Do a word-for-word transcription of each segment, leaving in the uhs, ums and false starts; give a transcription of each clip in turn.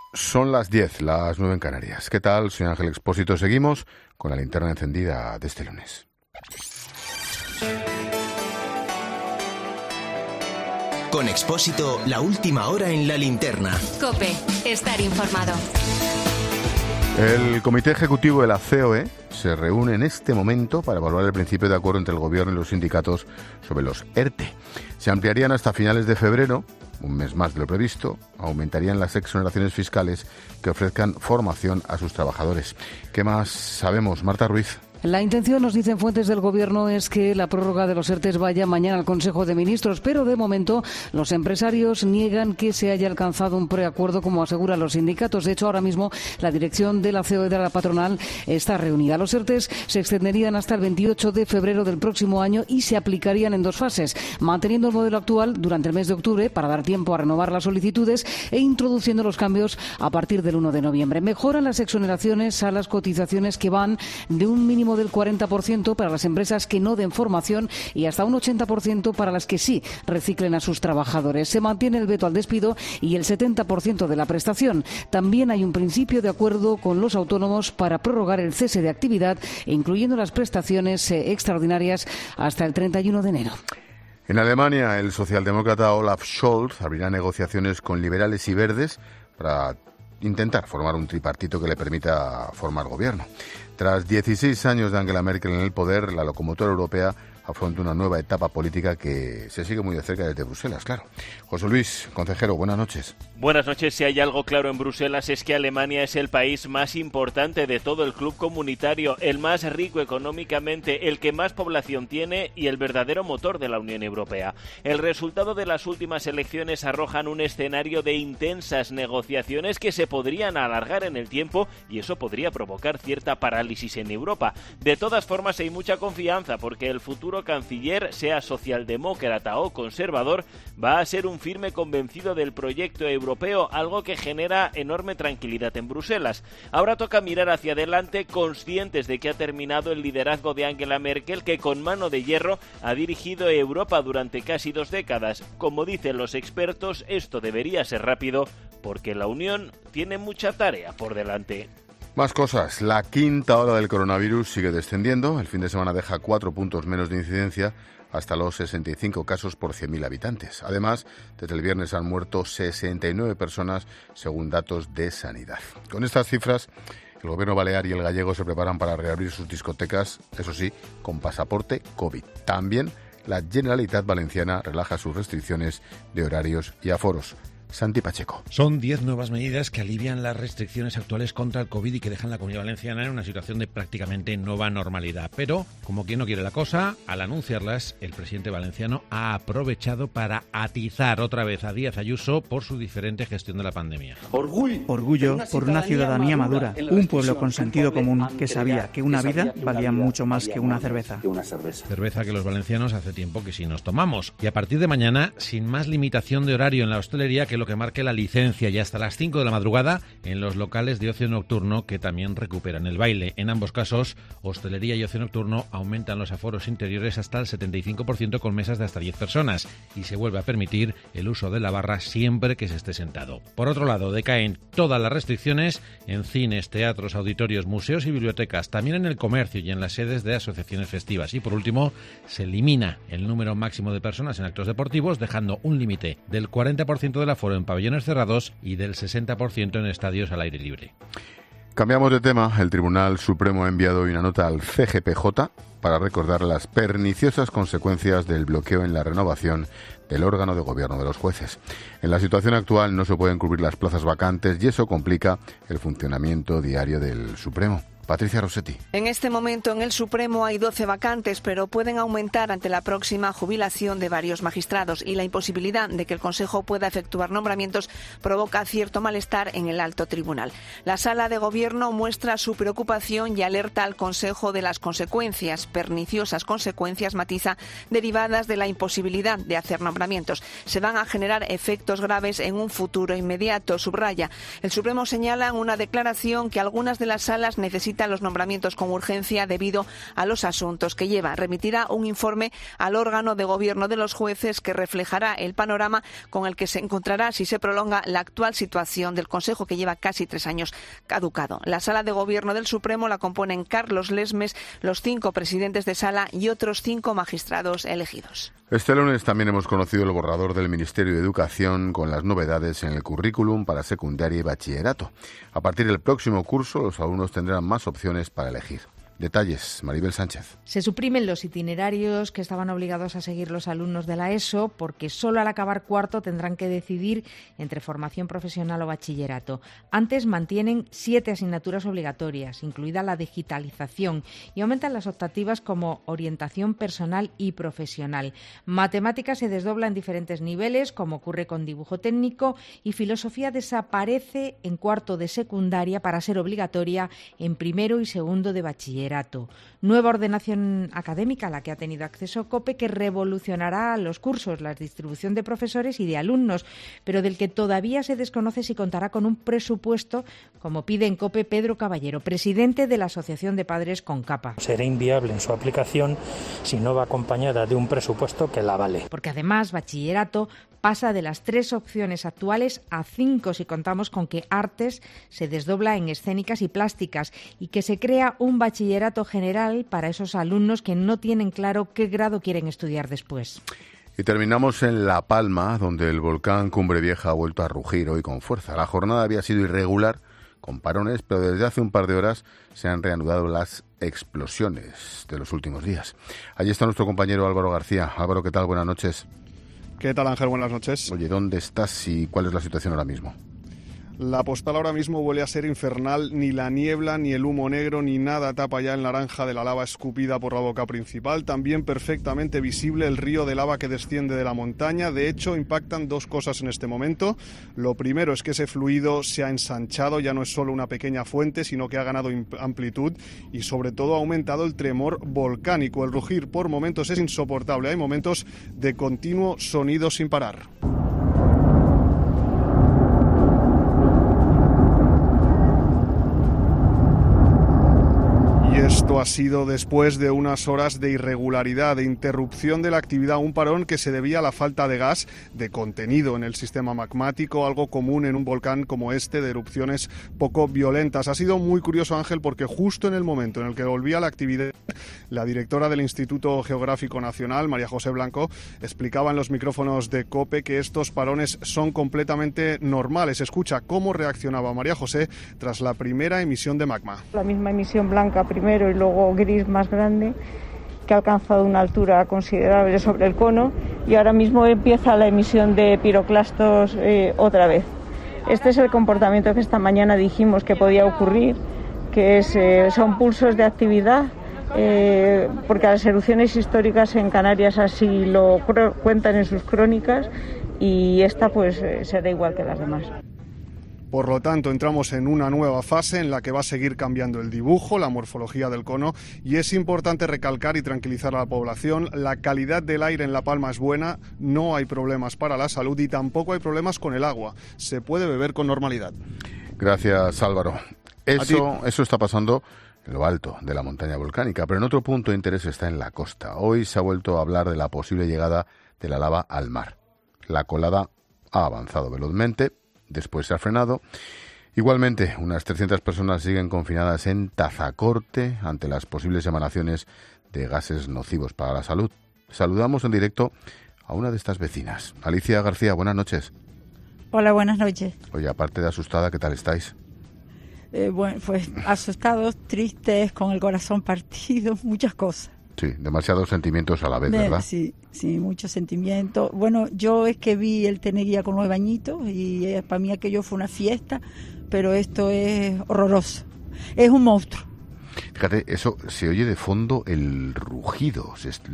Son las diez, las nueve en Canarias. ¿Qué tal? Soy Ángel Expósito. Seguimos con la linterna encendida de este lunes. Con Expósito, la última hora en la linterna. COPE, estar informado. El Comité Ejecutivo de la C O E se reúne en este momento para evaluar el principio de acuerdo entre el Gobierno y los sindicatos sobre los ERTE. Se ampliarían hasta finales de febrero, un mes más de lo previsto, aumentarían las exoneraciones fiscales que ofrezcan formación a sus trabajadores. ¿Qué más sabemos, Marta Ruiz? La intención, nos dicen fuentes del Gobierno, es que la prórroga de los ERTE vaya mañana al Consejo de Ministros, pero de momento los empresarios niegan que se haya alcanzado un preacuerdo, como aseguran los sindicatos. De hecho, ahora mismo la dirección de la C O E de la patronal está reunida. Los ERTE se extenderían hasta el veintiocho de febrero del próximo año y se aplicarían en dos fases, manteniendo el modelo actual durante el mes de octubre para dar tiempo a renovar las solicitudes e introduciendo los cambios a partir del uno de noviembre. Mejoran las exoneraciones a las cotizaciones, que van de un mínimo del cuarenta por ciento para las empresas que no den formación y hasta un ochenta por ciento para las que sí reciclen a sus trabajadores. Se mantiene el veto al despido y el setenta por ciento de la prestación. También hay un principio de acuerdo con los autónomos para prorrogar el cese de actividad, incluyendo las prestaciones eh, extraordinarias hasta el treinta y uno de enero. En Alemania, el socialdemócrata Olaf Scholz abrirá negociaciones con liberales y verdes para intentar formar un tripartito que le permita formar gobierno. Tras dieciséis años de Angela Merkel en el poder, la locomotora europea afronta una nueva etapa política que se sigue muy de cerca desde Bruselas, claro. José Luis, consejero, buenas noches. Buenas noches. Si hay algo claro en Bruselas es que Alemania es el país más importante de todo el club comunitario, el más rico económicamente, el que más población tiene y el verdadero motor de la Unión Europea. El resultado de las últimas elecciones arrojan un escenario de intensas negociaciones que se podrían alargar en el tiempo y eso podría provocar cierta parálisis en Europa. De todas formas, hay mucha confianza porque el futuro canciller, sea socialdemócrata o conservador, va a ser un firme convencido del proyecto europeo, algo que genera enorme tranquilidad en Bruselas. Ahora toca mirar hacia adelante, conscientes de que ha terminado el liderazgo de Angela Merkel, que con mano de hierro ha dirigido Europa durante casi dos décadas. Como dicen los expertos, esto debería ser rápido porque la Unión tiene mucha tarea por delante. Más cosas. La quinta ola del coronavirus sigue descendiendo. El fin de semana deja cuatro puntos menos de incidencia, hasta los sesenta y cinco casos por cien mil habitantes. Además, desde el viernes han muerto sesenta y nueve personas, según datos de Sanidad. Con estas cifras, el gobierno balear y el gallego se preparan para reabrir sus discotecas, eso sí, con pasaporte COVID. También la Generalitat Valenciana relaja sus restricciones de horarios y aforos. Santi Pacheco. Son diez nuevas medidas que alivian las restricciones actuales contra el COVID y que dejan la Comunidad Valenciana en una situación de prácticamente nueva normalidad. Pero, como quien no quiere la cosa, al anunciarlas, el presidente valenciano ha aprovechado para atizar otra vez a Díaz Ayuso por su diferente gestión de la pandemia. Orgullo, Orgullo por una ciudadanía madura, un pueblo con sentido común que sabía que una vida valía mucho más que una cerveza. Cerveza que los valencianos hace tiempo que sí nos tomamos. Y a partir de mañana, sin más limitación de horario en la hostelería que lo que marque la licencia, y hasta las cinco de la madrugada en los locales de ocio nocturno, que también recuperan el baile. En ambos casos, hostelería y ocio nocturno aumentan los aforos interiores hasta el setenta y cinco por ciento con mesas de hasta diez personas y se vuelve a permitir el uso de la barra siempre que se esté sentado. Por otro lado, decaen todas las restricciones en cines, teatros, auditorios, museos y bibliotecas, también en el comercio y en las sedes de asociaciones festivas. Y por último, se elimina el número máximo de personas en actos deportivos, dejando un límite del cuarenta por ciento del aforo en pabellones cerrados y del sesenta por ciento en estadios al aire libre. Cambiamos de tema. El Tribunal Supremo ha enviado hoy una nota al C G P J para recordar las perniciosas consecuencias del bloqueo en la renovación del órgano de gobierno de los jueces. En la situación actual no se pueden cubrir las plazas vacantes y eso complica el funcionamiento diario del Supremo. Patricia Rossetti. En este momento en el Supremo hay doce vacantes, pero pueden aumentar ante la próxima jubilación de varios magistrados y la imposibilidad de que el Consejo pueda efectuar nombramientos provoca cierto malestar en el alto tribunal. La Sala de Gobierno muestra su preocupación y alerta al Consejo de las consecuencias, perniciosas consecuencias, matiza, derivadas de la imposibilidad de hacer nombramientos. Se van a generar efectos graves en un futuro inmediato, subraya. El Supremo señala en una declaración que algunas de las salas necesitan tramita los nombramientos con urgencia debido a los asuntos que lleva. Remitirá un informe al órgano de gobierno de los jueces que reflejará el panorama con el que se encontrará si se prolonga la actual situación del Consejo, que lleva casi tres años caducado. La Sala de Gobierno del Supremo la componen Carlos Lesmes, los cinco presidentes de sala y otros cinco magistrados elegidos. Este lunes también hemos conocido el borrador del Ministerio de Educación con las novedades en el currículum para secundaria y bachillerato. A partir del próximo curso, los alumnos tendrán más opciones para elegir. Detalles, Maribel Sánchez. Se suprimen los itinerarios que estaban obligados a seguir los alumnos de la ESO, porque solo al acabar cuarto tendrán que decidir entre formación profesional o bachillerato. Antes mantienen siete asignaturas obligatorias, incluida la digitalización, y aumentan las optativas como orientación personal y profesional. Matemáticas se desdobla en diferentes niveles, como ocurre con dibujo técnico, y filosofía desaparece en cuarto de secundaria para ser obligatoria en primero y segundo de bachillerato. Nueva ordenación académica a la que ha tenido acceso COPE, que revolucionará los cursos, la distribución de profesores y de alumnos, pero del que todavía se desconoce si contará con un presupuesto, como pide en COPE Pedro Caballero, presidente de la Asociación de Padres CONCAPA. Será inviable en su aplicación si no va acompañada de un presupuesto que la avale. Porque además bachillerato pasa de las tres opciones actuales a cinco si contamos con que artes se desdobla en escénicas y plásticas, y que se crea un bachillerato general para esos alumnos que no tienen claro qué grado quieren estudiar después. Y terminamos en La Palma, donde el volcán Cumbre Vieja ha vuelto a rugir hoy con fuerza. La jornada había sido irregular, con parones, pero desde hace un par de horas se han reanudado las explosiones de los últimos días. Allí está nuestro compañero Álvaro García. Álvaro, ¿qué tal? Buenas noches. ¿Qué tal, Ángel? Buenas noches. Oye, ¿dónde estás y cuál es la situación ahora mismo? La postal ahora mismo vuelve a ser infernal. Ni la niebla, ni el humo negro, ni nada tapa ya el naranja de la lava escupida por la boca principal. También perfectamente visible el río de lava que desciende de la montaña. De hecho, impactan dos cosas en este momento. Lo primero es que ese fluido se ha ensanchado, ya no es solo una pequeña fuente, sino que ha ganado amplitud y sobre todo ha aumentado el tremor volcánico. El rugir por momentos es insoportable. Hay momentos de continuo sonido sin parar. Esto ha sido después de unas horas de irregularidad, de interrupción de la actividad, un parón que se debía a la falta de gas, de contenido en el sistema magmático, algo común en un volcán como este, de erupciones poco violentas. Ha sido muy curioso, Ángel, porque justo en el momento en el que volvía la actividad, la directora del Instituto Geográfico Nacional, María José Blanco, explicaba en los micrófonos de COPE que estos parones son completamente normales. Escucha cómo reaccionaba María José tras la primera emisión de magma. La misma emisión blanca primero y luego gris más grande, que ha alcanzado una altura considerable sobre el cono, y ahora mismo empieza la emisión de piroclastos eh, otra vez. Este es el comportamiento que esta mañana dijimos que podía ocurrir, que es, eh, son pulsos de actividad, eh, porque las erupciones históricas en Canarias así lo cuentan en sus crónicas, y esta pues eh, será igual que las demás. Por lo tanto, entramos en una nueva fase en la que va a seguir cambiando el dibujo, la morfología del cono, y es importante recalcar y tranquilizar a la población: la calidad del aire en La Palma es buena, no hay problemas para la salud y tampoco hay problemas con el agua. Se puede beber con normalidad. Gracias, Álvaro. Eso, eso está pasando en lo alto de la montaña volcánica, pero en otro punto de interés está en la costa. Hoy se ha vuelto a hablar de la posible llegada de la lava al mar. La colada ha avanzado velozmente, después se ha frenado. Igualmente, unas trescientas personas siguen confinadas en Tazacorte ante las posibles emanaciones de gases nocivos para la salud. Saludamos en directo a una de estas vecinas. Alicia García, buenas noches. Hola, buenas noches. Oye, aparte de asustada, ¿qué tal estáis? Eh, bueno, pues asustados, tristes, con el corazón partido, muchas cosas. Sí, demasiados sentimientos a la vez, ¿verdad? Sí, sí, muchos sentimientos. Bueno, yo es que vi el Tenería con los bañitos y eh, para mí aquello fue una fiesta, pero esto es horroroso. Es un monstruo. Fíjate, eso se oye de fondo el rugido.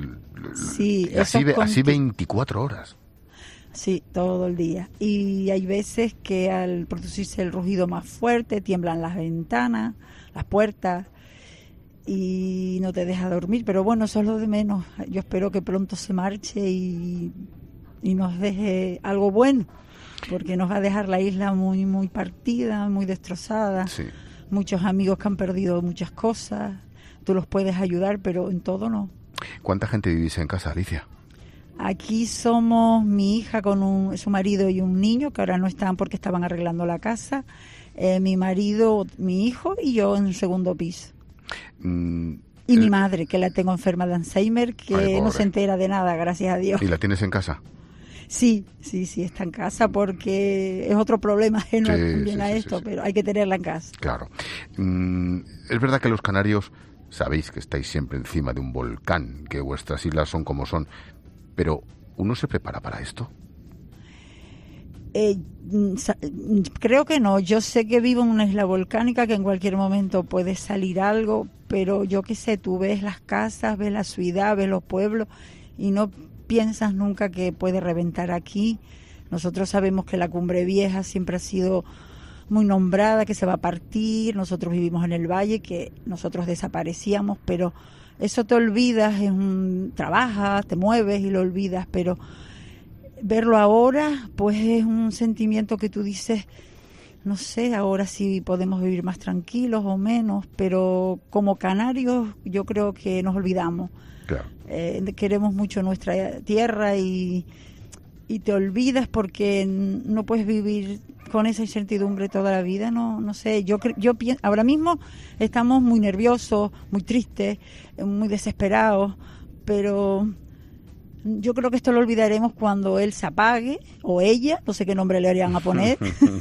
Sí, así, así veinticuatro horas. Sí, todo el día. Y hay veces que al producirse el rugido más fuerte, tiemblan las ventanas, las puertas, y no te deja dormir, pero bueno, eso es lo de menos. Yo espero que pronto se marche y, y nos deje algo bueno, porque nos va a dejar la isla muy muy partida, muy destrozada, sí. muchos amigos que han perdido muchas cosas. Tú los puedes ayudar, pero en todo no. ¿Cuánta gente vivís en casa, Alicia? Aquí somos mi hija con un, su marido y un niño, que ahora no están porque estaban arreglando la casa, eh, mi marido, mi hijo y yo en un segundo piso. Mm, y el... mi madre, que la tengo enferma de Alzheimer, que Ay, no se entera de nada, gracias a Dios. ¿Y la tienes en casa? Sí, sí, sí, está en casa porque es otro problema ajeno sí, también sí, a sí, esto, sí, sí. pero hay que tenerla en casa. Claro. Mm, es verdad que los canarios, sabéis que estáis siempre encima de un volcán, que vuestras islas son como son, pero ¿uno se prepara para esto? Eh, creo que no. Yo sé que vivo en una isla volcánica, que en cualquier momento puede salir algo, pero yo qué sé, tú ves las casas, ves la ciudad, ves los pueblos y no piensas nunca que puede reventar aquí. Nosotros sabemos que la Cumbre Vieja siempre ha sido muy nombrada, que se va a partir. Nosotros vivimos en el valle, que nosotros desaparecíamos, pero eso te olvidas, es un, trabajas, te mueves y lo olvidas, pero verlo ahora, pues es un sentimiento que tú dices, no sé, ahora sí podemos vivir más tranquilos o menos, pero como canarios yo creo que nos olvidamos. Claro. Eh, queremos mucho nuestra tierra y, y te olvidas porque no puedes vivir con esa incertidumbre toda la vida. No, no sé, yo yo pienso, ahora mismo estamos muy nerviosos, muy tristes, muy desesperados, pero yo creo que esto lo olvidaremos cuando él se apague, o ella, no sé qué nombre le harían a poner.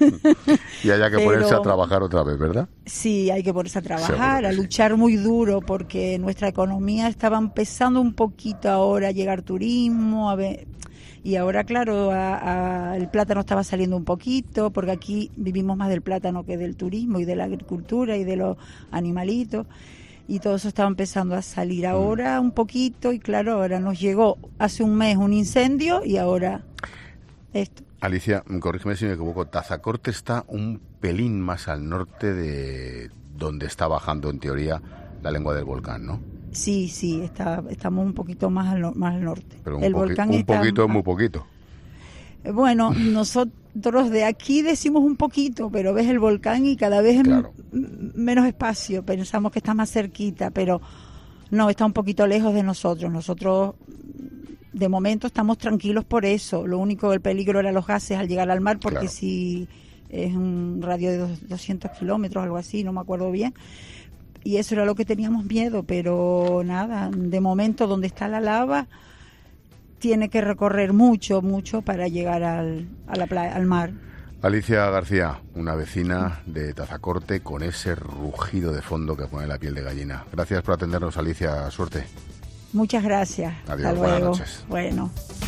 Y haya que pero, ponerse a trabajar otra vez, ¿verdad? Sí, hay que ponerse a trabajar, a luchar sí. muy duro, porque nuestra economía estaba empezando un poquito ahora a llegar turismo, a ver, y ahora, claro, a, a, el plátano estaba saliendo un poquito, porque aquí vivimos más del plátano que del turismo y de la agricultura y de los animalitos. Y todo eso estaba empezando a salir ahora un poquito y claro, ahora nos llegó hace un mes un incendio y ahora esto. Alicia, corrígeme si me equivoco, Tazacorte está un pelín más al norte de donde está bajando en teoría la lengua del volcán, ¿no? Sí, sí, está, estamos un poquito más al, no, más al norte. Pero un, El poqui- volcán un está poquito es muy poquito. Bueno, nosotros de aquí decimos un poquito, pero ves el volcán y cada vez claro. es m- menos espacio. Pensamos que está más cerquita, pero no, está un poquito lejos de nosotros. Nosotros, de momento, estamos tranquilos por eso. Lo único, el peligro era los gases al llegar al mar, porque claro. si es un radio de doscientos kilómetros, algo así, no me acuerdo bien. Y eso era lo que teníamos miedo, pero nada, de momento, donde está la lava, tiene que recorrer mucho, mucho para llegar al, a la playa, al mar. Alicia García, una vecina de Tazacorte con ese rugido de fondo que pone la piel de gallina. Gracias por atendernos, Alicia. Suerte. Muchas gracias. Adiós, Hasta luego. Buenas noches. Bueno.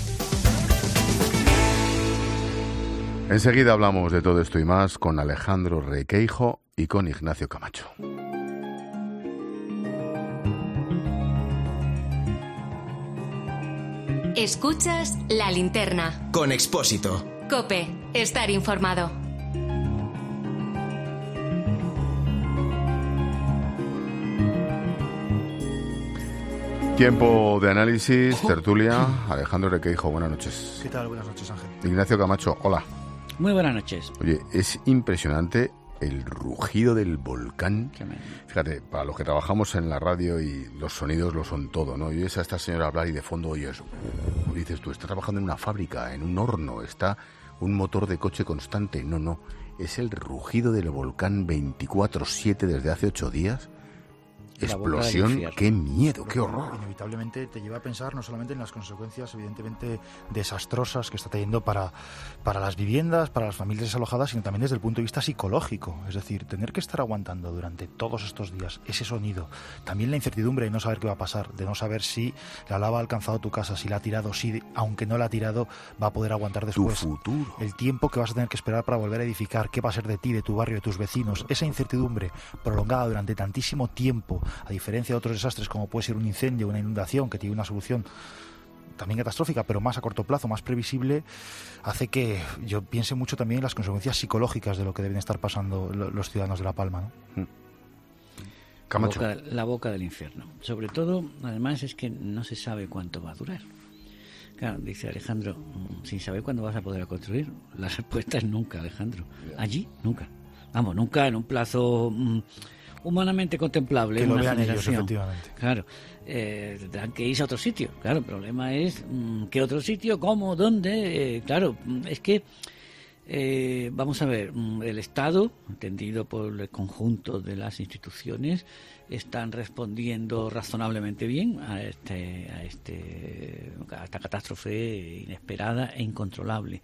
Enseguida hablamos de todo esto y más con Alejandro Requeijo y con Ignacio Camacho. Escuchas La Linterna. Con Expósito. COPE. Estar informado. Tiempo de análisis, tertulia. Alejandro Requeijo, buenas noches. ¿Qué tal? Buenas noches, Ángel. Ignacio Camacho, hola. Muy buenas noches. Oye, es impresionante el rugido del volcán. Fíjate, para los que trabajamos en la radio y los sonidos lo son todo, ¿no? Y oyes a esta señora hablar y de fondo oyes, uh, dices tú, está trabajando en una fábrica, en un horno, está un motor de coche constante. No, no, es el rugido del volcán veinticuatro siete desde hace ocho días. Explosión, qué miedo, qué horror. Inevitablemente te lleva a pensar no solamente en las consecuencias evidentemente desastrosas que está teniendo para, para las viviendas, para las familias desalojadas, sino también desde el punto de vista psicológico. Es decir, tener que estar aguantando durante todos estos días ese sonido, también la incertidumbre de no saber qué va a pasar, de no saber si la lava ha alcanzado tu casa, si la ha tirado, si aunque no la ha tirado va a poder aguantar después. Tu futuro. El tiempo que vas a tener que esperar para volver a edificar, qué va a ser de ti, de tu barrio, de tus vecinos. Esa incertidumbre prolongada durante tantísimo tiempo, a diferencia de otros desastres como puede ser un incendio, una inundación que tiene una solución también catastrófica, pero más a corto plazo, más previsible, hace que yo piense mucho también en las consecuencias psicológicas de lo que deben estar pasando los ciudadanos de La Palma, ¿no? Camacho. La boca, la boca del infierno. Sobre todo, además, es que no se sabe cuánto va a durar. Claro, dice Alejandro, sin saber cuándo vas a poder construir. La respuesta es nunca, Alejandro. Allí, nunca. Vamos, nunca en un plazo mmm, humanamente contemplable. Que en lo una vean ellos, generación. efectivamente. Claro, eh, tendrán que irse a otro sitio. Claro, el problema es mmm, ¿qué otro sitio? ¿Cómo? ¿Dónde? Eh, claro, es que Eh, vamos a ver, el Estado, entendido por el conjunto de las instituciones, están respondiendo razonablemente bien a este, a este, a esta catástrofe inesperada e incontrolable.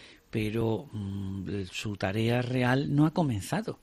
Pero mmm, su tarea real no ha comenzado.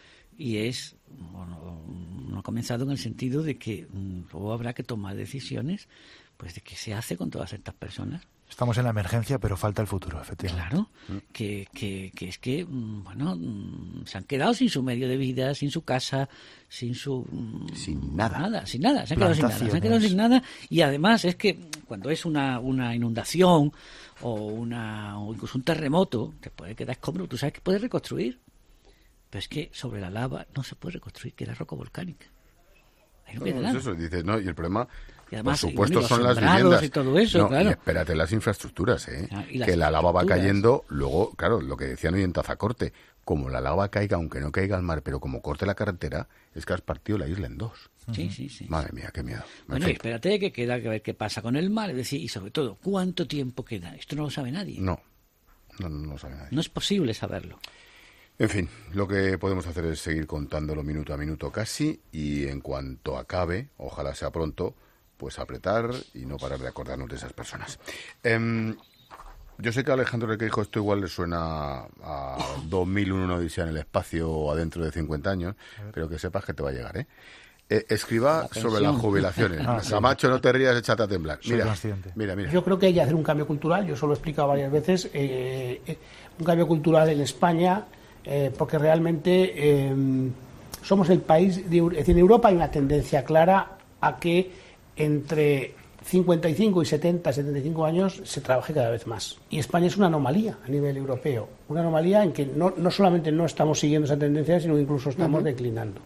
Y es, bueno, no ha comenzado en el sentido de que mmm, luego habrá que tomar decisiones, pues de qué se hace con todas estas personas. Estamos en la emergencia, pero falta el futuro, efectivamente. Claro, que, que, que es que, bueno, se han quedado sin su medio de vida, sin su casa, sin su... Sin nada. nada sin nada, se han quedado sin nada, se han quedado sin nada. Y además es que cuando es una, una inundación o, una, o incluso un terremoto, te puede quedar escombro, tú sabes que puedes reconstruir. Pero es que sobre la lava no se puede reconstruir, queda roca volcánica. Ahí no no, queda no nada. Es eso, dices, no, y el problema... Y además, por supuesto, y son las viviendas. Y todo eso, no, claro. Y espérate las infraestructuras, ¿eh? Ah, las que la lava va infraestructuras. cayendo, luego, claro, lo que decían hoy en Tazacorte, como la lava caiga, aunque no caiga al mar, pero como corte la carretera, es que has partido la isla en dos. Sí, sí, sí. Madre mía, qué miedo. En Bueno, fin. y espérate que queda que ver qué pasa con el mar, es decir, y sobre todo, ¿cuánto tiempo queda? Esto no lo sabe nadie. No, no, no lo sabe nadie. No es posible saberlo. En fin, lo que podemos hacer es seguir contándolo minuto a minuto casi, y en cuanto acabe, ojalá sea pronto, pues apretar y no parar de acordarnos de esas personas. Eh, yo sé que a Alejandro Requeijo esto igual le suena a dos mil uno, una odisea en el espacio o a dentro de cincuenta años, pero que sepas que te va a llegar, ¿eh? Eh, escriba la sobre las jubilaciones. Ah, sí. Camacho, no te rías, échate a temblar. Mira, mira, mira. Yo creo que hay que hacer un cambio cultural, yo eso lo he explicado varias veces, eh, eh, un cambio cultural en España, eh, porque realmente eh, somos el país, de, es decir, en Europa hay una tendencia clara a que entre cincuenta y cinco y setenta, setenta y cinco años se trabaje cada vez más. Y España es una anomalía a nivel europeo, una anomalía en que no, no solamente no estamos siguiendo esa tendencia, sino que incluso estamos uh-huh. declinando.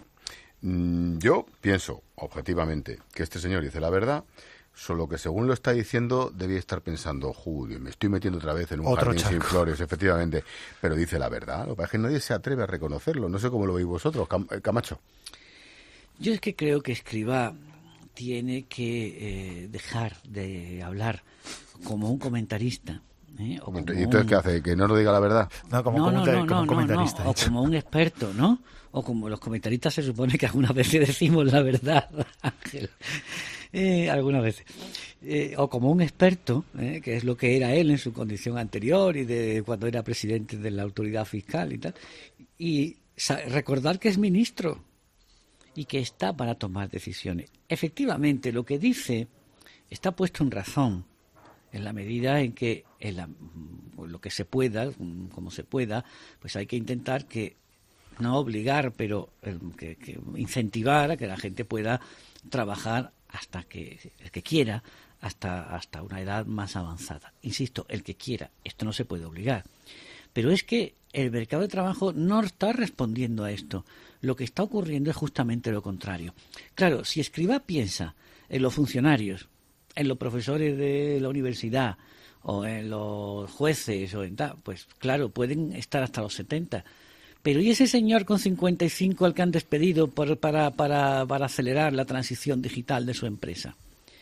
Yo pienso, objetivamente, que este señor dice la verdad, solo que según lo está diciendo debía estar pensando, joder, me estoy metiendo otra vez en un Otro jardín charco. sin flores, efectivamente, pero dice la verdad. Lo que pasa es que nadie se atreve a reconocerlo. No sé cómo lo veis vosotros, Cam- Camacho. Yo es que creo que Escrivá tiene que eh, dejar de hablar como un comentarista. ¿eh? O como ¿Y entonces un... qué hace? ¿Que no nos diga la verdad? No, como, no, no, no, como no, un comentarista. No, o como un experto, ¿no? O como los comentaristas se supone que algunas veces decimos la verdad, Ángel. Eh, algunas veces. Eh, o como un experto, eh, que es lo que era él en su condición anterior y de cuando era presidente de la autoridad fiscal y tal. Y sa- recordar que es ministro y que está para tomar decisiones. Efectivamente, lo que dice está puesto en razón en la medida en que en la, lo que se pueda, como se pueda, pues hay que intentar que no obligar, pero que, que incentivar a que la gente pueda trabajar hasta que el que quiera, hasta hasta una edad más avanzada. Insisto, el que quiera, esto no se puede obligar. Pero es que el mercado de trabajo no está respondiendo a esto. Lo que está ocurriendo es justamente lo contrario. Claro, si Escrivá piensa en los funcionarios, en los profesores de la universidad o en los jueces o en tal, pues claro, pueden estar hasta los setenta. Pero ¿y ese señor con cincuenta y cinco al que han despedido por, para, para, para acelerar la transición digital de su empresa?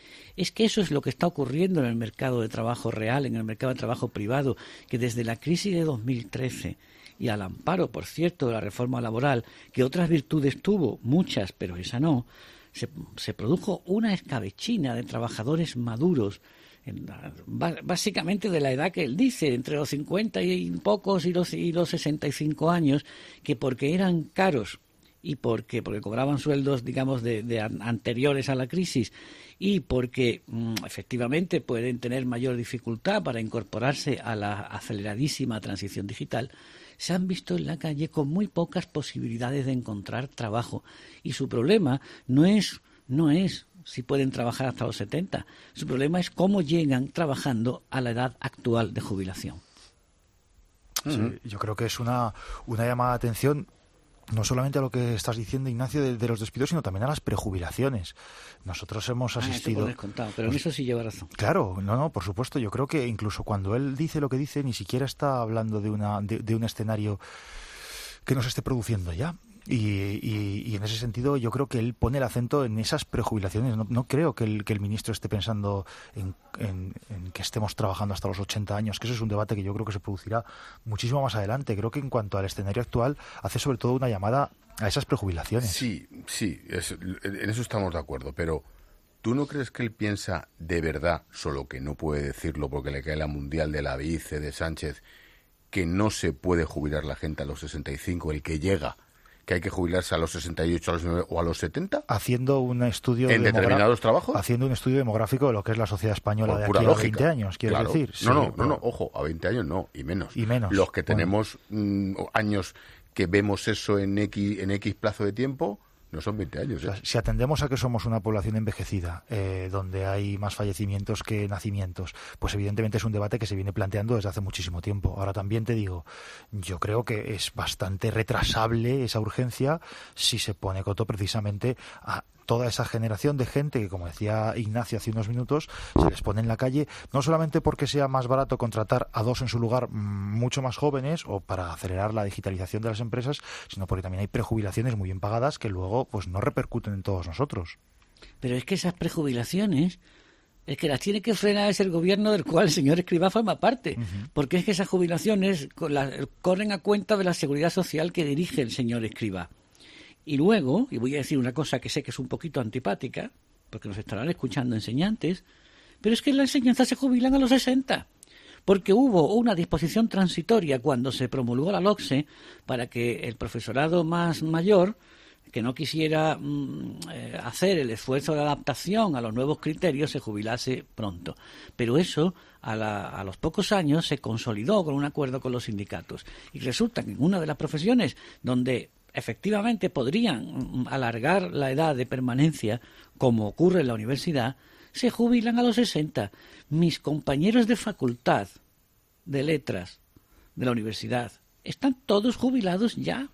Es que eso es lo que está ocurriendo en el mercado de trabajo real, en el mercado de trabajo privado, que desde la crisis de dos mil trece y al amparo, por cierto, de la reforma laboral, que otras virtudes tuvo, muchas, pero esa no, se, se produjo una escabechina de trabajadores maduros, en la, básicamente de la edad que él dice, entre los cincuenta y pocos y los, y los sesenta y cinco años, que porque eran caros y porque, porque cobraban sueldos, digamos, de, de anteriores a la crisis, y porque mmm, efectivamente pueden tener mayor dificultad para incorporarse a la aceleradísima transición digital, se han visto en la calle con muy pocas posibilidades de encontrar trabajo. Y su problema no es, no es si pueden trabajar hasta los setenta, su problema es cómo llegan trabajando a la edad actual de jubilación. Sí, yo creo que es una, una llamada de atención no solamente a lo que estás diciendo, Ignacio, de, de los despidos, sino también a las prejubilaciones. Nosotros hemos asistido... Ah, eso contado, pero en eso sí lleva razón. Claro, no, no, por supuesto. Yo creo que incluso cuando él dice lo que dice, ni siquiera está hablando de, una, de, de un escenario que no se esté produciendo ya. Y, y, y en ese sentido yo creo que él pone el acento en esas prejubilaciones. No, no creo que el, que el ministro esté pensando en, en, en que estemos trabajando hasta los ochenta años, que eso es un debate que yo creo que se producirá muchísimo más adelante. Creo que en cuanto al escenario actual hace sobre todo una llamada a esas prejubilaciones. Sí, sí, es, en eso estamos de acuerdo, pero ¿tú no crees que él piensa de verdad, solo que no puede decirlo porque le cae la mundial de la vice de Sánchez, que no se puede jubilar la gente a los sesenta y cinco, el que llega, que hay que jubilarse a los sesenta y ocho a los nueve, o a los setenta? Haciendo un estudio ¿En determinados trabajos? Haciendo un estudio demográfico de lo que es la sociedad española Por de pura aquí lógica. a veinte años, quiero Claro. decir. No, no, Sí, no, pero- no, ojo, a veinte años no, y menos. Y menos. Los que Bueno. tenemos mm, años que vemos eso en X, en X plazo de tiempo, no son veinte años. ¿eh? O sea, si atendemos a que somos una población envejecida, eh, donde hay más fallecimientos que nacimientos, pues evidentemente es un debate que se viene planteando desde hace muchísimo tiempo. Ahora también te digo, yo creo que es bastante retrasable esa urgencia si se pone coto precisamente a toda esa generación de gente que, como decía Ignacio hace unos minutos, se les pone en la calle, no solamente porque sea más barato contratar a dos en su lugar mm, mucho más jóvenes o para acelerar la digitalización de las empresas, sino porque también hay prejubilaciones muy bien pagadas que luego pues no repercuten en todos nosotros. Pero es que esas prejubilaciones, el que las tiene que frenar es el gobierno del cual el señor Escrivá forma parte. Uh-huh. Porque es que esas jubilaciones corren a cuenta de la seguridad social que dirige el señor Escrivá. Y luego, y voy a decir una cosa que sé que es un poquito antipática, porque nos estarán escuchando enseñantes, pero es que en la enseñanza se jubilan a los sesenta. Porque hubo una disposición transitoria cuando se promulgó la LOCSE para que el profesorado más mayor, que no quisiera mm, eh, hacer el esfuerzo de adaptación a los nuevos criterios, se jubilase pronto. Pero eso, a, la, a los pocos años, se consolidó con un acuerdo con los sindicatos. Y resulta que en una de las profesiones donde efectivamente podrían alargar la edad de permanencia, como ocurre en la universidad, se jubilan a los sesenta. Mis compañeros de facultad de letras de la universidad están todos jubilados ya.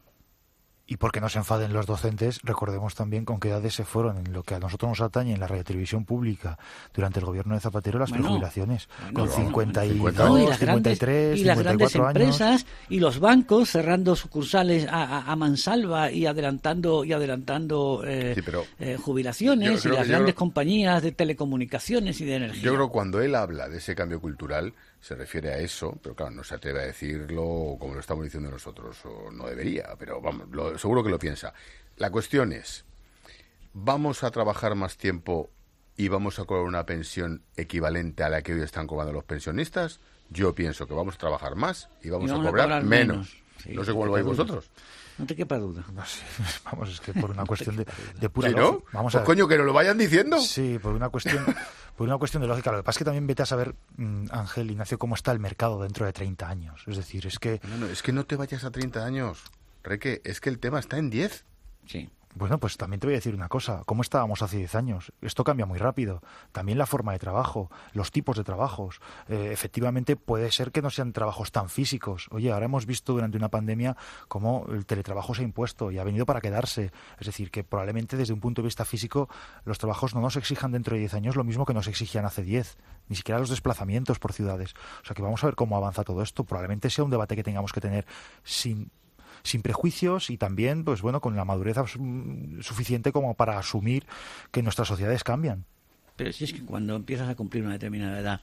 Y porque no se enfaden los docentes, recordemos también con qué edades se fueron en lo que a nosotros nos atañe en la radiotelevisión pública durante el gobierno de Zapatero las bueno, prejubilaciones bueno, con cincuenta y dos, no, y las cincuenta y tres, grandes, y las grandes empresas años. Y los bancos cerrando sucursales a, a, a mansalva y adelantando y adelantando eh, sí, pero eh, jubilaciones y las grandes creo, compañías de telecomunicaciones y de energía. Yo creo que cuando él habla de ese cambio cultural se refiere a eso, pero claro, no se atreve a decirlo como lo estamos diciendo nosotros, o no debería, pero vamos, lo, seguro que lo piensa. La cuestión es, ¿vamos a trabajar más tiempo y vamos a cobrar una pensión equivalente a la que hoy están cobrando los pensionistas? Yo pienso que vamos a trabajar más y vamos, y vamos a, cobrar a cobrar menos. menos. Sí, no sé cómo lo veis vosotros. No te quepa duda. No sé, vamos, es que por una cuestión de, de pura ¿Sí, no? lógica. Vamos pues a coño, que nos lo vayan diciendo. Sí, por una cuestión por una cuestión de lógica. Lo que pasa es que también vete a saber, mmm, Ángel, Ignacio, cómo está el mercado dentro de treinta años. Es decir, es que... No, no, es que no te vayas a treinta años, Reque, es que el tema está en diez. Sí. Bueno, pues también te voy a decir una cosa. ¿Cómo estábamos hace diez años? Esto cambia muy rápido. También la forma de trabajo, los tipos de trabajos. Eh, efectivamente, puede ser que no sean trabajos tan físicos. Oye, ahora hemos visto durante una pandemia cómo el teletrabajo se ha impuesto y ha venido para quedarse. Es decir, que probablemente desde un punto de vista físico los trabajos no nos exijan dentro de diez años lo mismo que nos exigían hace diez. Ni siquiera los desplazamientos por ciudades. O sea que vamos a ver cómo avanza todo esto. Probablemente sea un debate que tengamos que tener sin... sin prejuicios y también, pues bueno, con la madurez suficiente como para asumir que nuestras sociedades cambian. Pero si es que cuando empiezas a cumplir una determinada edad,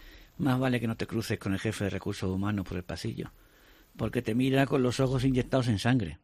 más vale que no te cruces con el jefe de recursos humanos por el pasillo, porque te mira con los ojos inyectados en sangre.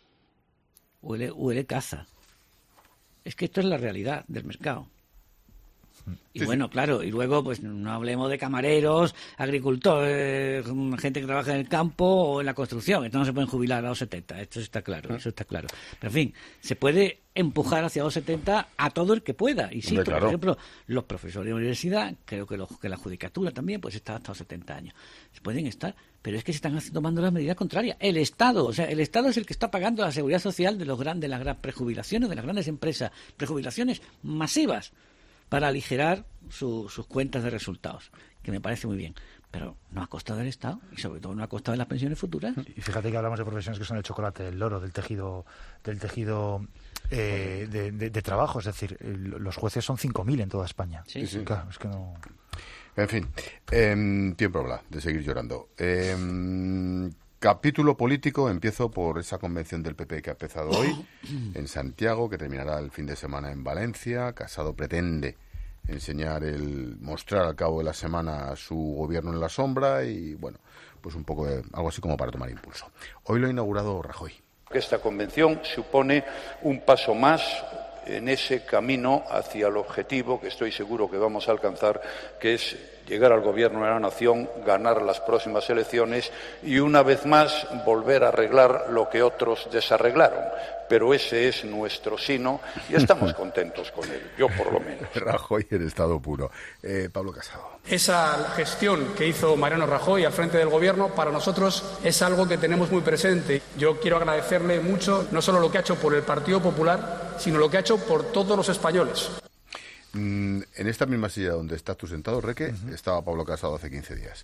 Huele, huele caza. Es que esto es la realidad del mercado. Y sí, bueno, sí. claro, y luego pues no hablemos de camareros, agricultores, gente que trabaja en el campo o en la construcción. Esto no se pueden jubilar a los setenta, esto está claro, eso está claro. Pero en fin, se puede empujar hacia los setenta a todo el que pueda. Y sí, Hombre, por claro. ejemplo, los profesores de universidad, creo que, los, que la judicatura también pues está hasta los setenta años. Se pueden estar, pero es que se están tomando las medidas contrarias. El Estado, o sea, el Estado es el que está pagando la seguridad social de los grandes, de las grandes prejubilaciones, de las grandes empresas, prejubilaciones masivas, para aligerar su, sus cuentas de resultados, que me parece muy bien, pero no a costa del Estado y sobre todo no a costa de las pensiones futuras. Y fíjate que hablamos de profesiones que son el chocolate, el loro, del tejido del tejido eh, de, de, de trabajo, es decir, el, los jueces son cinco mil en toda España. Sí, sí. Claro, es que no... En fin, eh, tiempo habla de seguir llorando. Eh, Capítulo político, empiezo por esa convención del P P que ha empezado hoy en Santiago, que terminará el fin de semana en Valencia. Casado pretende enseñar el mostrar al cabo de la semana su gobierno en la sombra y, bueno, pues un poco de, algo así como para tomar impulso. Hoy lo ha inaugurado Rajoy. Esta convención supone un paso más en ese camino hacia el objetivo que estoy seguro que vamos a alcanzar, que es llegar al gobierno de la nación, ganar las próximas elecciones y una vez más volver a arreglar lo que otros desarreglaron. Pero ese es nuestro sino y estamos contentos con él, yo por lo menos. Rajoy en estado puro. Eh, Pablo Casado. Esa gestión que hizo Mariano Rajoy al frente del gobierno para nosotros es algo que tenemos muy presente. Yo quiero agradecerle mucho no solo lo que ha hecho por el Partido Popular, sino lo que ha hecho por todos los españoles. Mm, en esta misma silla donde estás tú sentado, Reque, uh-huh. estaba Pablo Casado hace quince días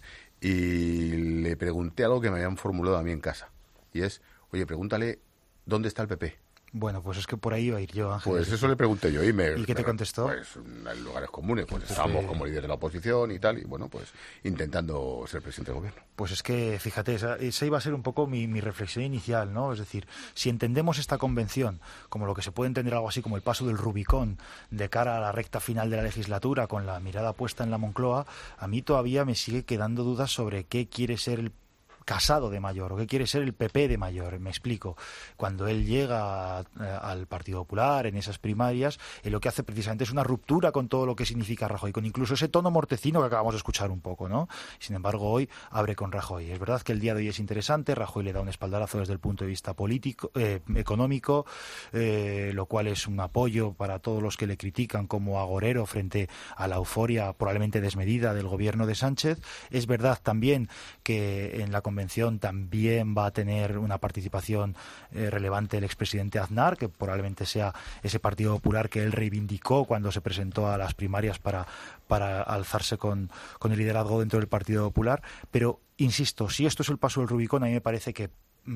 y le pregunté algo que me habían formulado a mí en casa y es, oye, pregúntale ¿dónde está el P P? Bueno, pues es que por ahí iba a ir yo, Ángel. Pues eso le pregunté yo y me... ¿Y qué te contestó? Pues en lugares comunes, pues estábamos como líder de la oposición y tal, y bueno, pues intentando ser presidente del gobierno. Pues es que, fíjate, esa, esa iba a ser un poco mi, mi reflexión inicial, ¿no? Es decir, si entendemos esta convención como lo que se puede entender algo así como el paso del Rubicón de cara a la recta final de la legislatura con la mirada puesta en la Moncloa, a mí todavía me sigue quedando dudas sobre qué quiere ser el Casado de mayor, o qué quiere ser el P P de mayor. Me explico. Cuando él llega eh, al Partido Popular en esas primarias, él lo que hace precisamente es una ruptura con todo lo que significa Rajoy, con incluso ese tono mortecino que acabamos de escuchar un poco, ¿no? Sin embargo, hoy abre con Rajoy. Es verdad que el día de hoy es interesante. Rajoy le da un espaldarazo desde el punto de vista político, eh, económico, eh, lo cual es un apoyo para todos los que le critican como agorero frente a la euforia probablemente desmedida del gobierno de Sánchez. Es verdad también que en la convención también va a tener una participación eh, relevante el expresidente Aznar, que probablemente sea ese Partido Popular que él reivindicó cuando se presentó a las primarias para, para alzarse con, con el liderazgo dentro del Partido Popular. Pero, insisto, si esto es el paso del Rubicón, a mí me parece que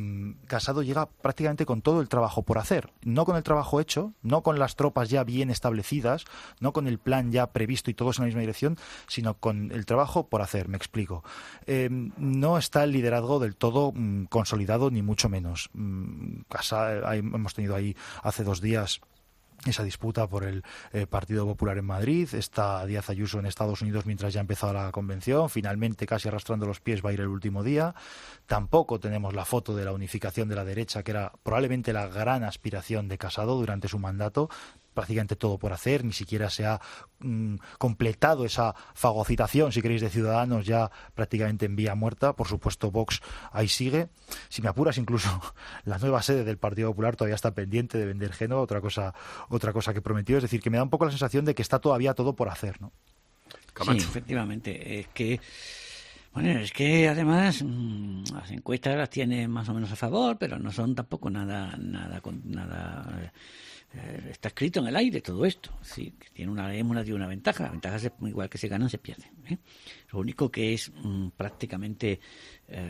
Casado llega prácticamente con todo el trabajo por hacer, no con el trabajo hecho, no con las tropas ya bien establecidas, no con el plan ya previsto y todos en la misma dirección, sino con el trabajo por hacer. Me explico. Eh, no está el liderazgo del todo mm, consolidado, ni mucho menos. Mm, Casa, hay, hemos tenido ahí hace dos días esa disputa por el eh, Partido Popular en Madrid. Está Díaz Ayuso en Estados Unidos mientras ya ha empezado la convención. Finalmente, casi arrastrando los pies, va a ir el último día. Tampoco tenemos la foto de la unificación de la derecha, que era probablemente la gran aspiración de Casado durante su mandato. Prácticamente todo por hacer, ni siquiera se ha mm, completado esa fagocitación, si queréis, de Ciudadanos, ya prácticamente en vía muerta. Por supuesto, Vox ahí sigue. Si me apuras, incluso la nueva sede del Partido Popular todavía está pendiente de vender Génova, otra cosa, otra cosa que prometió. Es decir, que me da un poco la sensación de que está todavía todo por hacer, ¿no? Camacho. Sí, efectivamente. Es que, bueno, es que además mmm, las encuestas las tiene más o menos a favor, pero no son tampoco nada, nada, nada. Eh, Está escrito en el aire todo esto. Sí, que tiene una, una, tiene una ventaja. La ventaja es igual que se ganan, se pierden, ¿eh? Lo único que es mmm, prácticamente eh,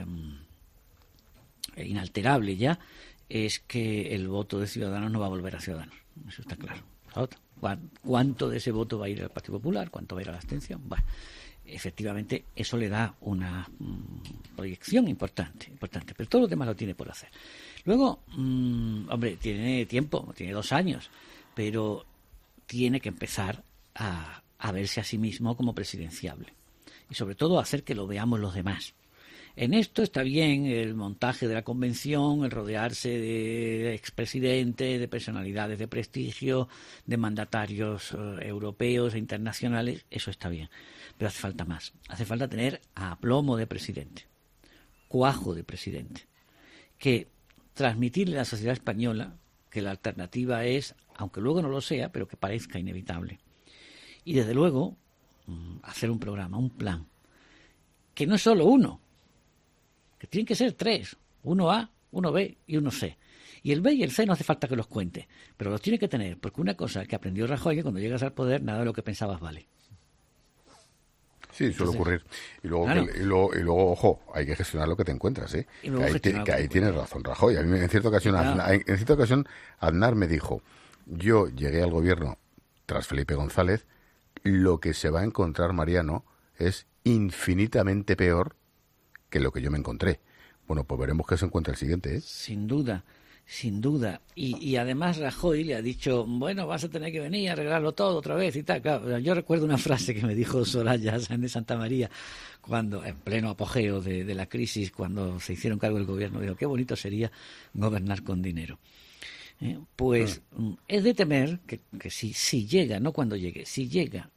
inalterable ya es que el voto de Ciudadanos no va a volver a Ciudadanos. Eso está claro. ¿Cuánto de ese voto va a ir al Partido Popular? ¿Cuánto va a ir a la abstención? Bueno, efectivamente, eso le da una mmm, proyección importante, importante. Pero todo lo demás lo tiene por hacer. Luego, mmm, hombre, tiene tiempo, tiene dos años, pero tiene que empezar a, a verse a sí mismo como presidenciable. Y sobre todo hacer que lo veamos los demás. En esto está bien el montaje de la convención, el rodearse de expresidentes, de personalidades de prestigio, de mandatarios uh, europeos e internacionales, eso está bien. Pero hace falta más. Hace falta tener aplomo de presidente, cuajo de presidente, que transmitirle a la sociedad española que la alternativa es, aunque luego no lo sea, pero que parezca inevitable. Y desde luego, hacer un programa, un plan, que no es solo uno, que tienen que ser tres, uno A, uno B y uno C. Y el B y el C no hace falta que los cuente, pero los tiene que tener, porque una cosa que aprendió Rajoy, que cuando llegas al poder, nada de lo que pensabas vale. Sí, suele ocurrir. Y luego, claro. que, y, luego, y luego, ojo, hay que gestionar lo que te encuentras, ¿eh? Que ahí, te, que ahí tienes razón, Rajoy. A mí en cierta ocasión, claro. Aznar, en cierta ocasión, Aznar me dijo, yo llegué al gobierno tras Felipe González, lo que se va a encontrar Mariano es infinitamente peor que lo que yo me encontré. Bueno, pues veremos qué se encuentra el siguiente, ¿eh? Sin duda. Sin duda. Y, y además Rajoy le ha dicho, bueno, vas a tener que venir a arreglarlo todo otra vez y tal. Claro, yo recuerdo una frase que me dijo Soraya Sáenz de Santa María cuando, en pleno apogeo de, de la crisis, cuando se hicieron cargo del gobierno, dijo, qué bonito sería gobernar con dinero. Eh, pues mm. es de temer que, que si, si llega, no cuando llegue, si llega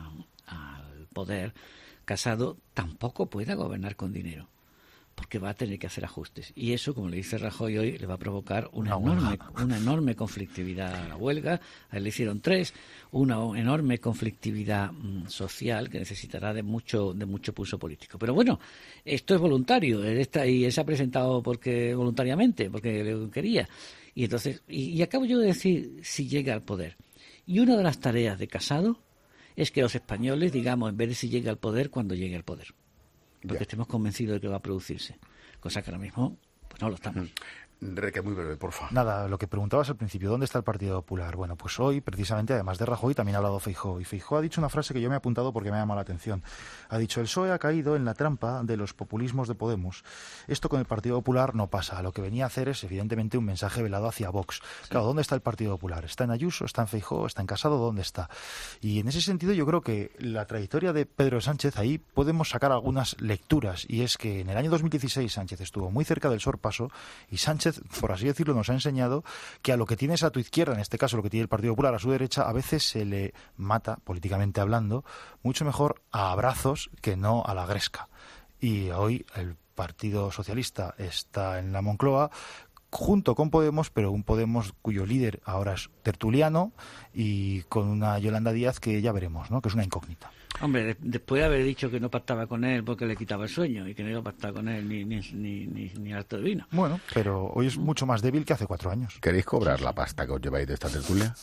al poder, Casado tampoco pueda gobernar con dinero, porque va a tener que hacer ajustes. Y eso, como le dice Rajoy hoy, le va a provocar una, una enorme una enorme conflictividad a la huelga. A él le hicieron tres, una enorme conflictividad mm, social que necesitará de mucho de mucho pulso político. Pero bueno, esto es voluntario, él está, y él se ha presentado porque voluntariamente, porque le quería. Y entonces, y, y acabo yo de decir, si llega al poder. Y una de las tareas de Casado es que los españoles digamos, en vez de si llega al poder, cuando llegue al poder. Porque ya. estemos convencidos de que va a producirse. Cosa que ahora mismo, pues no lo estamos. Enrique, muy breve, por favor. Nada, lo que preguntabas al principio, ¿dónde está el Partido Popular? Bueno, pues hoy, precisamente, además de Rajoy, también ha hablado Feijóo. Y Feijóo ha dicho una frase que yo me he apuntado porque me ha llamado la atención. Ha dicho, el P S O E ha caído en la trampa de los populismos de Podemos. Esto con el Partido Popular no pasa. Lo que venía a hacer es, evidentemente, un mensaje velado hacia Vox. Sí. Claro, ¿dónde está el Partido Popular? ¿Está en Ayuso? ¿Está en Feijóo? ¿Está en Casado? ¿Dónde está? Y en ese sentido yo creo que la trayectoria de Pedro Sánchez, ahí podemos sacar algunas lecturas. Y es que en el año dos mil dieciséis Sánchez estuvo muy cerca del sorpaso y Sánchez, por así decirlo, nos ha enseñado que a lo que tienes a tu izquierda, en este caso lo que tiene el Partido Popular a su derecha, a veces se le mata, políticamente hablando, mucho mejor a abrazos que no a la gresca. Y hoy el Partido Socialista está en la Moncloa junto con Podemos, pero un Podemos cuyo líder ahora es tertuliano y con una Yolanda Díaz que ya veremos, ¿no? Que es una incógnita. Hombre, de, después de haber dicho que no pactaba con él porque le quitaba el sueño y que no iba a pactar con él ni, ni, ni, ni, ni harto de vino. Bueno, pero hoy es mucho más débil que hace cuatro años. ¿Queréis cobrar la pasta que os lleváis de esta tertulia?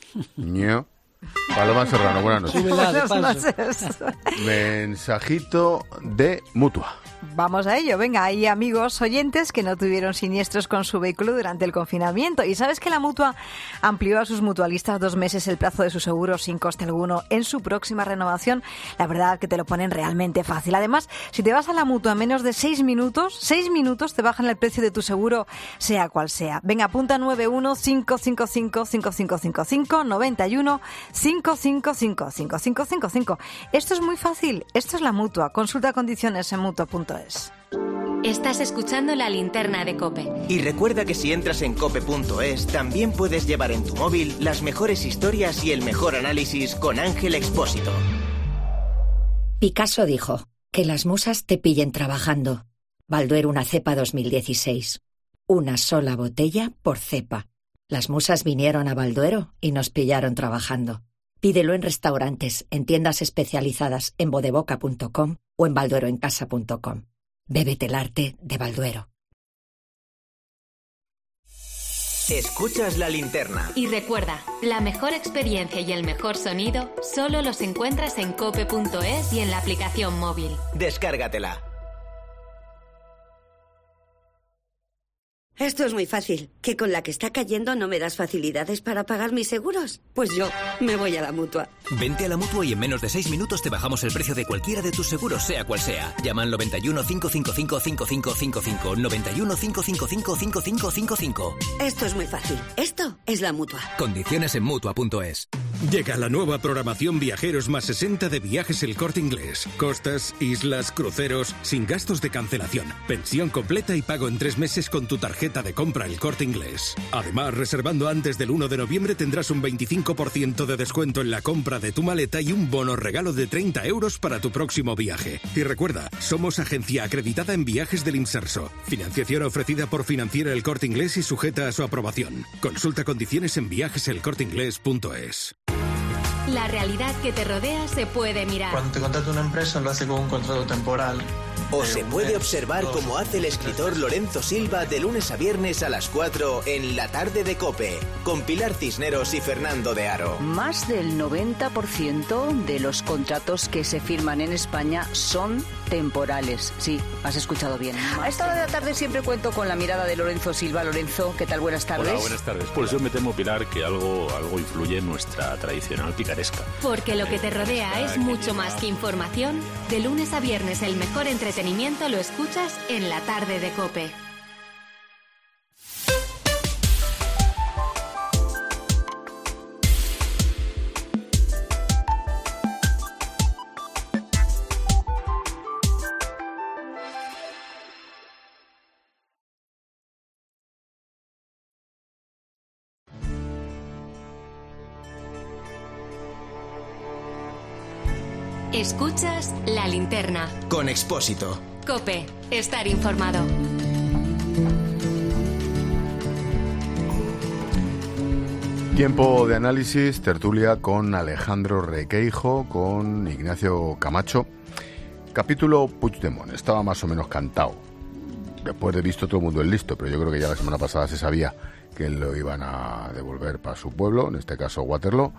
No. Paloma Serrano, buenas noches. Buenas noches. Mensajito de Mutua. Vamos a ello, venga, hay amigos oyentes que no tuvieron siniestros con su vehículo durante el confinamiento. Y sabes que la Mutua amplió a sus mutualistas dos meses el plazo de su seguro sin coste alguno en su próxima renovación. La verdad que te lo ponen realmente fácil. Además, si te vas a la Mutua en menos de seis minutos, seis minutos te bajan el precio de tu seguro, sea cual sea. Venga, apunta nueve uno cinco cinco cinco cinco cinco cinco cinco noventa y uno cinco cinco cinco cinco cinco cinco cinco. Esto es muy fácil, esto es la Mutua. Consulta condiciones en mutua punto es. Estás escuchando La Linterna de COPE. Y recuerda que si entras en cope punto es, también puedes llevar en tu móvil las mejores historias y el mejor análisis con Ángel Expósito. Picasso dijo, que las musas te pillen trabajando. Balduero una cepa dos mil dieciséis. Una sola botella por cepa. Las musas vinieron a Balduero y nos pillaron trabajando. Pídelo en restaurantes, en tiendas especializadas en bodeboca punto com o en baldueroencasa punto com. Bébete el arte de Balduero. Escuchas La Linterna. Y recuerda, la mejor experiencia y el mejor sonido solo los encuentras en cope punto es y en la aplicación móvil. Descárgatela. Esto es muy fácil. ¿Que con la que está cayendo no me das facilidades para pagar mis seguros? Pues yo me voy a la Mutua. Vente a la Mutua y en menos de seis minutos te bajamos el precio de cualquiera de tus seguros, sea cual sea. Llama al noventa y uno cinco cinco cinco cinco cinco cinco cinco, noventa y uno cinco cinco cinco cinco cinco cinco cinco. Esto es muy fácil. Esto es la Mutua. Condiciones en mutua punto es. Llega la nueva programación Viajeros más sesenta de Viajes El Corte Inglés. Costas, islas, cruceros, sin gastos de cancelación. Pensión completa y pago en tres meses con tu tarjeta de compra El Corte Inglés. Además, reservando antes del uno de noviembre tendrás un veinticinco por ciento de descuento en la compra de tu maleta y un bono regalo de treinta euros para tu próximo viaje. Y recuerda, somos agencia acreditada en viajes del Imserso. Financiación ofrecida por Financiera El Corte Inglés y sujeta a su aprobación. Consulta condiciones en viajes el corte inglés punto es. La realidad que te rodea se puede mirar. Cuando te contrata una empresa lo hace con un contrato temporal. O se puede observar como hace el escritor Lorenzo Silva de lunes a viernes a las cuatro en La Tarde de COPE, con Pilar Cisneros y Fernando de Aro. Más del noventa por ciento de los contratos que se firman en España son temporales. Sí, has escuchado bien. A esta hora de la tarde siempre cuento con la mirada de Lorenzo Silva. Lorenzo, ¿qué tal? Buenas tardes. Hola, buenas tardes. Pues yo me temo, Pilar, que algo, algo influye en nuestra tradicional picaresca. Porque lo que te rodea es mucho más que información. De lunes a viernes el mejor entretenimiento entretenimiento lo escuchas en la tarde de COPE. Escuchas La Linterna. Con Expósito. COPE. Estar informado. Tiempo de análisis, tertulia con Alejandro Requeijo, con Ignacio Camacho. Capítulo Puigdemont. Estaba más o menos cantado. Después de visto todo el mundo es listo, pero yo creo que ya la semana pasada se sabía que lo iban a devolver para su pueblo, en este caso Waterloo.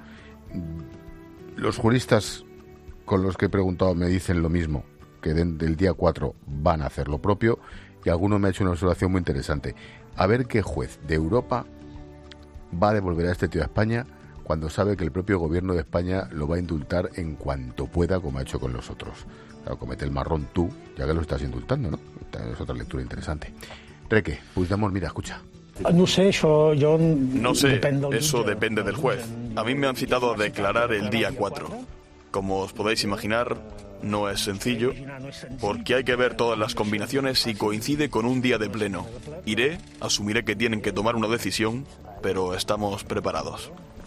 Los juristas con los que he preguntado me dicen lo mismo, que del día cuatro van a hacer lo propio, y alguno me ha hecho una observación muy interesante. A ver qué juez de Europa va a devolver a este tío a España cuando sabe que el propio gobierno de España lo va a indultar en cuanto pueda, como ha hecho con los otros. Claro, comete el marrón tú, ya que lo estás indultando, ¿no? Es otra lectura interesante. Reque, Puigdemont, mira, escucha. No sé, yo... yo no sé, eso depende del juez. A mí me han citado a declarar el día cuatro. Como os podéis imaginar, no es sencillo, porque hay que ver todas las combinaciones y coincide con un día de pleno. Iré, asumiré que tienen que tomar una decisión, pero estamos preparados.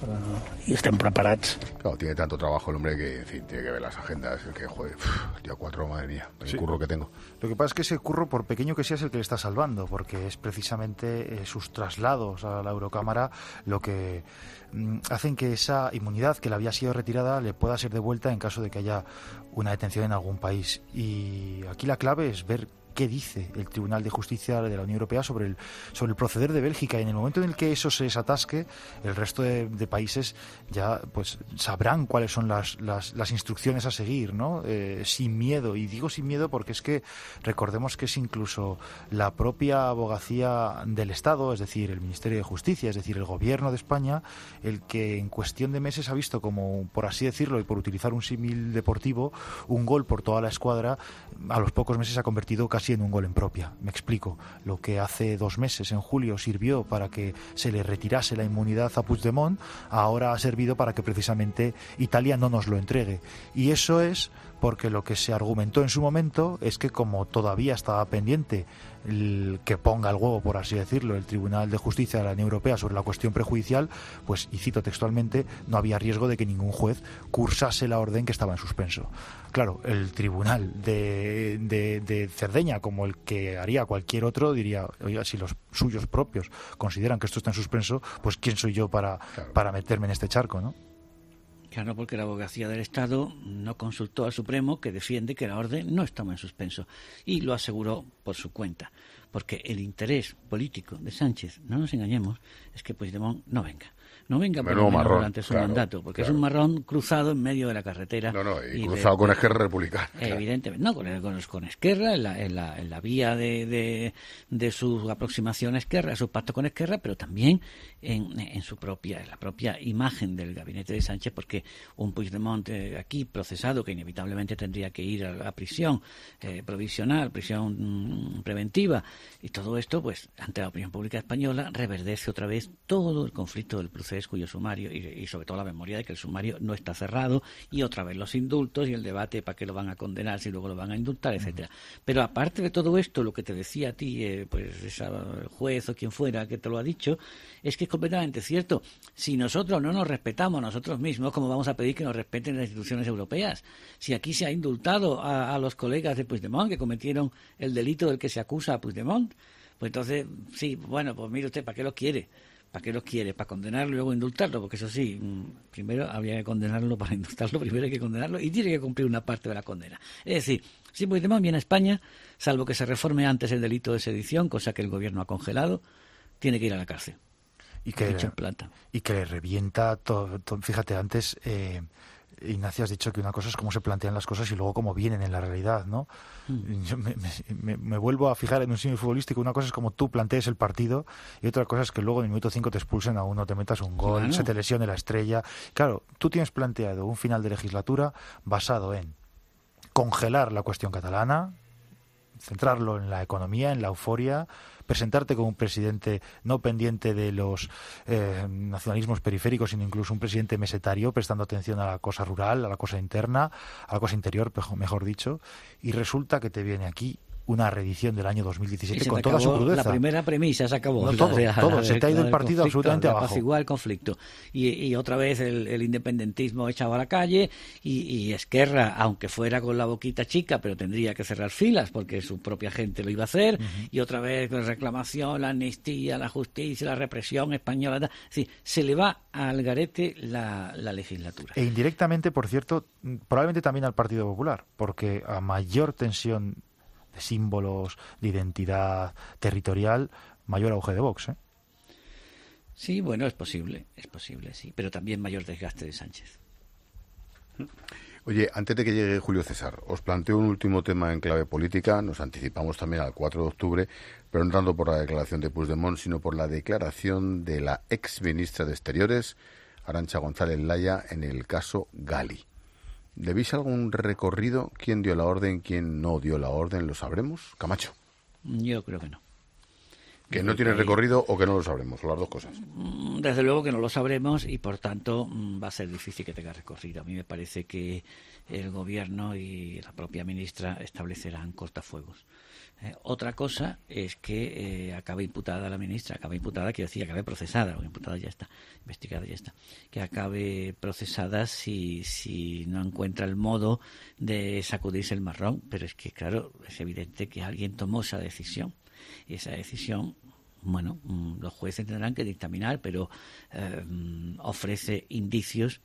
Y estén preparados. Claro, tiene tanto trabajo el hombre que, en fin, tiene que ver las agendas, que joder, uf, día cuatro, madre mía, el sí. curro que tengo. Lo que pasa es que ese curro, por pequeño que sea, es el que le está salvando, porque es precisamente eh, sus traslados a la Eurocámara lo que mm, hacen que esa inmunidad que le había sido retirada le pueda ser devuelta en caso de que haya una detención en algún país. Y aquí la clave es ver qué dice el Tribunal de Justicia de la Unión Europea sobre el, sobre el proceder de Bélgica, y en el momento en el que eso se desatasque, el resto de, de países ya pues sabrán cuáles son las, las, las instrucciones a seguir, ¿no? Eh, sin miedo, y digo sin miedo porque es que recordemos que es incluso la propia abogacía del Estado, es decir, el Ministerio de Justicia, es decir, el Gobierno de España, el que en cuestión de meses ha visto como, por así decirlo, y por utilizar un símil deportivo, un gol por toda la escuadra, a los pocos meses se ha convertido casi en un gol en propia. Me explico. Lo que hace dos meses, en julio, sirvió para que se le retirase la inmunidad a Puigdemont, ahora ha servido para que precisamente Italia no nos lo entregue. Y eso es porque lo que se argumentó en su momento es que, como todavía estaba pendiente el que ponga el huevo, por así decirlo, el Tribunal de Justicia de la Unión Europea sobre la cuestión prejudicial, pues, y cito textualmente, no había riesgo de que ningún juez cursase la orden que estaba en suspenso. Claro, el Tribunal de, de, de Cerdeña, como el que haría cualquier otro, diría, oye, si los suyos propios consideran que esto está en suspenso, pues ¿quién soy yo para, claro. para meterme en este charco, ¿no? Claro, porque la abogacía del Estado no consultó al Supremo, que defiende que la orden no estaba en suspenso, y lo aseguró por su cuenta, porque el interés político de Sánchez, no nos engañemos, es que Puigdemont no venga. No venga por lo menos durante su claro, mandato, porque claro. es un marrón cruzado en medio de la carretera. No, no, y, y cruzado de, con Esquerra Republicana. Evidentemente, claro. no, con, con, con Esquerra, en la, en la, en la vía de, de, de su aproximación a Esquerra, su pacto con Esquerra, pero también en, en su propia, en la propia imagen del gabinete de Sánchez, porque un Puigdemont eh, aquí procesado, que inevitablemente tendría que ir a, a prisión eh, provisional, prisión mm, preventiva, y todo esto, pues, ante la opinión pública española, reverdece otra vez todo el conflicto del proceso cuyo sumario y, y sobre todo la memoria de que el sumario no está cerrado, y otra vez los indultos y el debate para qué lo van a condenar si luego lo van a indultar, etcétera. Uh-huh. Pero aparte de todo esto, lo que te decía a ti, eh, pues esa, el juez o quien fuera que te lo ha dicho, es que es completamente cierto. Si nosotros no nos respetamos a nosotros mismos, ¿cómo vamos a pedir que nos respeten las instituciones europeas? Si aquí se ha indultado a, a los colegas de Puigdemont que cometieron el delito del que se acusa a Puigdemont, pues entonces, sí, bueno, pues mire usted, ¿para qué lo quiere? ¿Para qué lo quiere? ¿Para condenarlo y luego indultarlo? Porque eso sí, primero habría que condenarlo, para indultarlo primero hay que condenarlo y tiene que cumplir una parte de la condena. Es decir, si Puigdemont viene a España, salvo que se reforme antes el delito de sedición, cosa que el gobierno ha congelado, tiene que ir a la cárcel. Y que, en plata. Y que le revienta todo, todo. Fíjate, antes eh, Ignacio has dicho que una cosa es cómo se plantean las cosas y luego cómo vienen en la realidad, ¿no? Mm. Yo me, me, me vuelvo a fijar en un símil futbolístico. Una cosa es como tú plantees el partido y otra cosa es que luego en el minuto cinco te expulsen a uno, te metas un gol, claro. se te lesione la estrella. Claro, tú tienes planteado un final de legislatura basado en congelar la cuestión catalana, centrarlo en la economía, en la euforia, presentarte como un presidente no pendiente de los eh, nacionalismos periféricos, sino incluso un presidente mesetario, prestando atención a la cosa rural, a la cosa interna, a la cosa interior, mejor dicho, y resulta que te viene aquí una reedición del año dos mil diecisiete con toda su crudeza. La primera premisa se acabó. No, todo, la, todo. La, se te ha ido el partido absolutamente abajo. Apaciguar el conflicto. Y, y otra vez el, el independentismo echado a la calle y, y Esquerra, aunque fuera con la boquita chica, pero tendría que cerrar filas porque su propia gente lo iba a hacer. Uh-huh. Y otra vez la reclamación, la amnistía, la justicia, la represión española. Es decir, se le va al garete la, la legislatura. E indirectamente, por cierto, probablemente también al Partido Popular, porque a mayor tensión de símbolos, de identidad territorial, mayor auge de Vox, ¿eh? Sí, bueno, es posible, es posible, sí, pero también mayor desgaste de Sánchez. Oye, antes de que llegue Julio César, os planteo un último tema en clave política. Nos anticipamos también al cuatro de octubre, pero no tanto por la declaración de Puigdemont, sino por la declaración de la ex ministra de Exteriores, Arantxa González Laya, en el caso Gali. ¿Debéis algún recorrido? ¿Quién dio la orden? ¿Quién no dio la orden? ¿Lo sabremos? Camacho. Yo creo que no. ¿Que no tiene recorrido o que no lo sabremos? Las dos cosas. Desde luego que no lo sabremos y, por tanto, va a ser difícil que tenga recorrido. A mí me parece que el Gobierno y la propia ministra establecerán cortafuegos. Eh, otra cosa es que eh, acabe imputada la ministra, acabe imputada, quiero decir, acabe procesada, o imputada ya está, investigada ya está, que acabe procesada si, si no encuentra el modo de sacudirse el marrón. Pero es que, claro, es evidente que alguien tomó esa decisión. Y esa decisión, bueno, los jueces tendrán que dictaminar, pero eh, ofrece indicios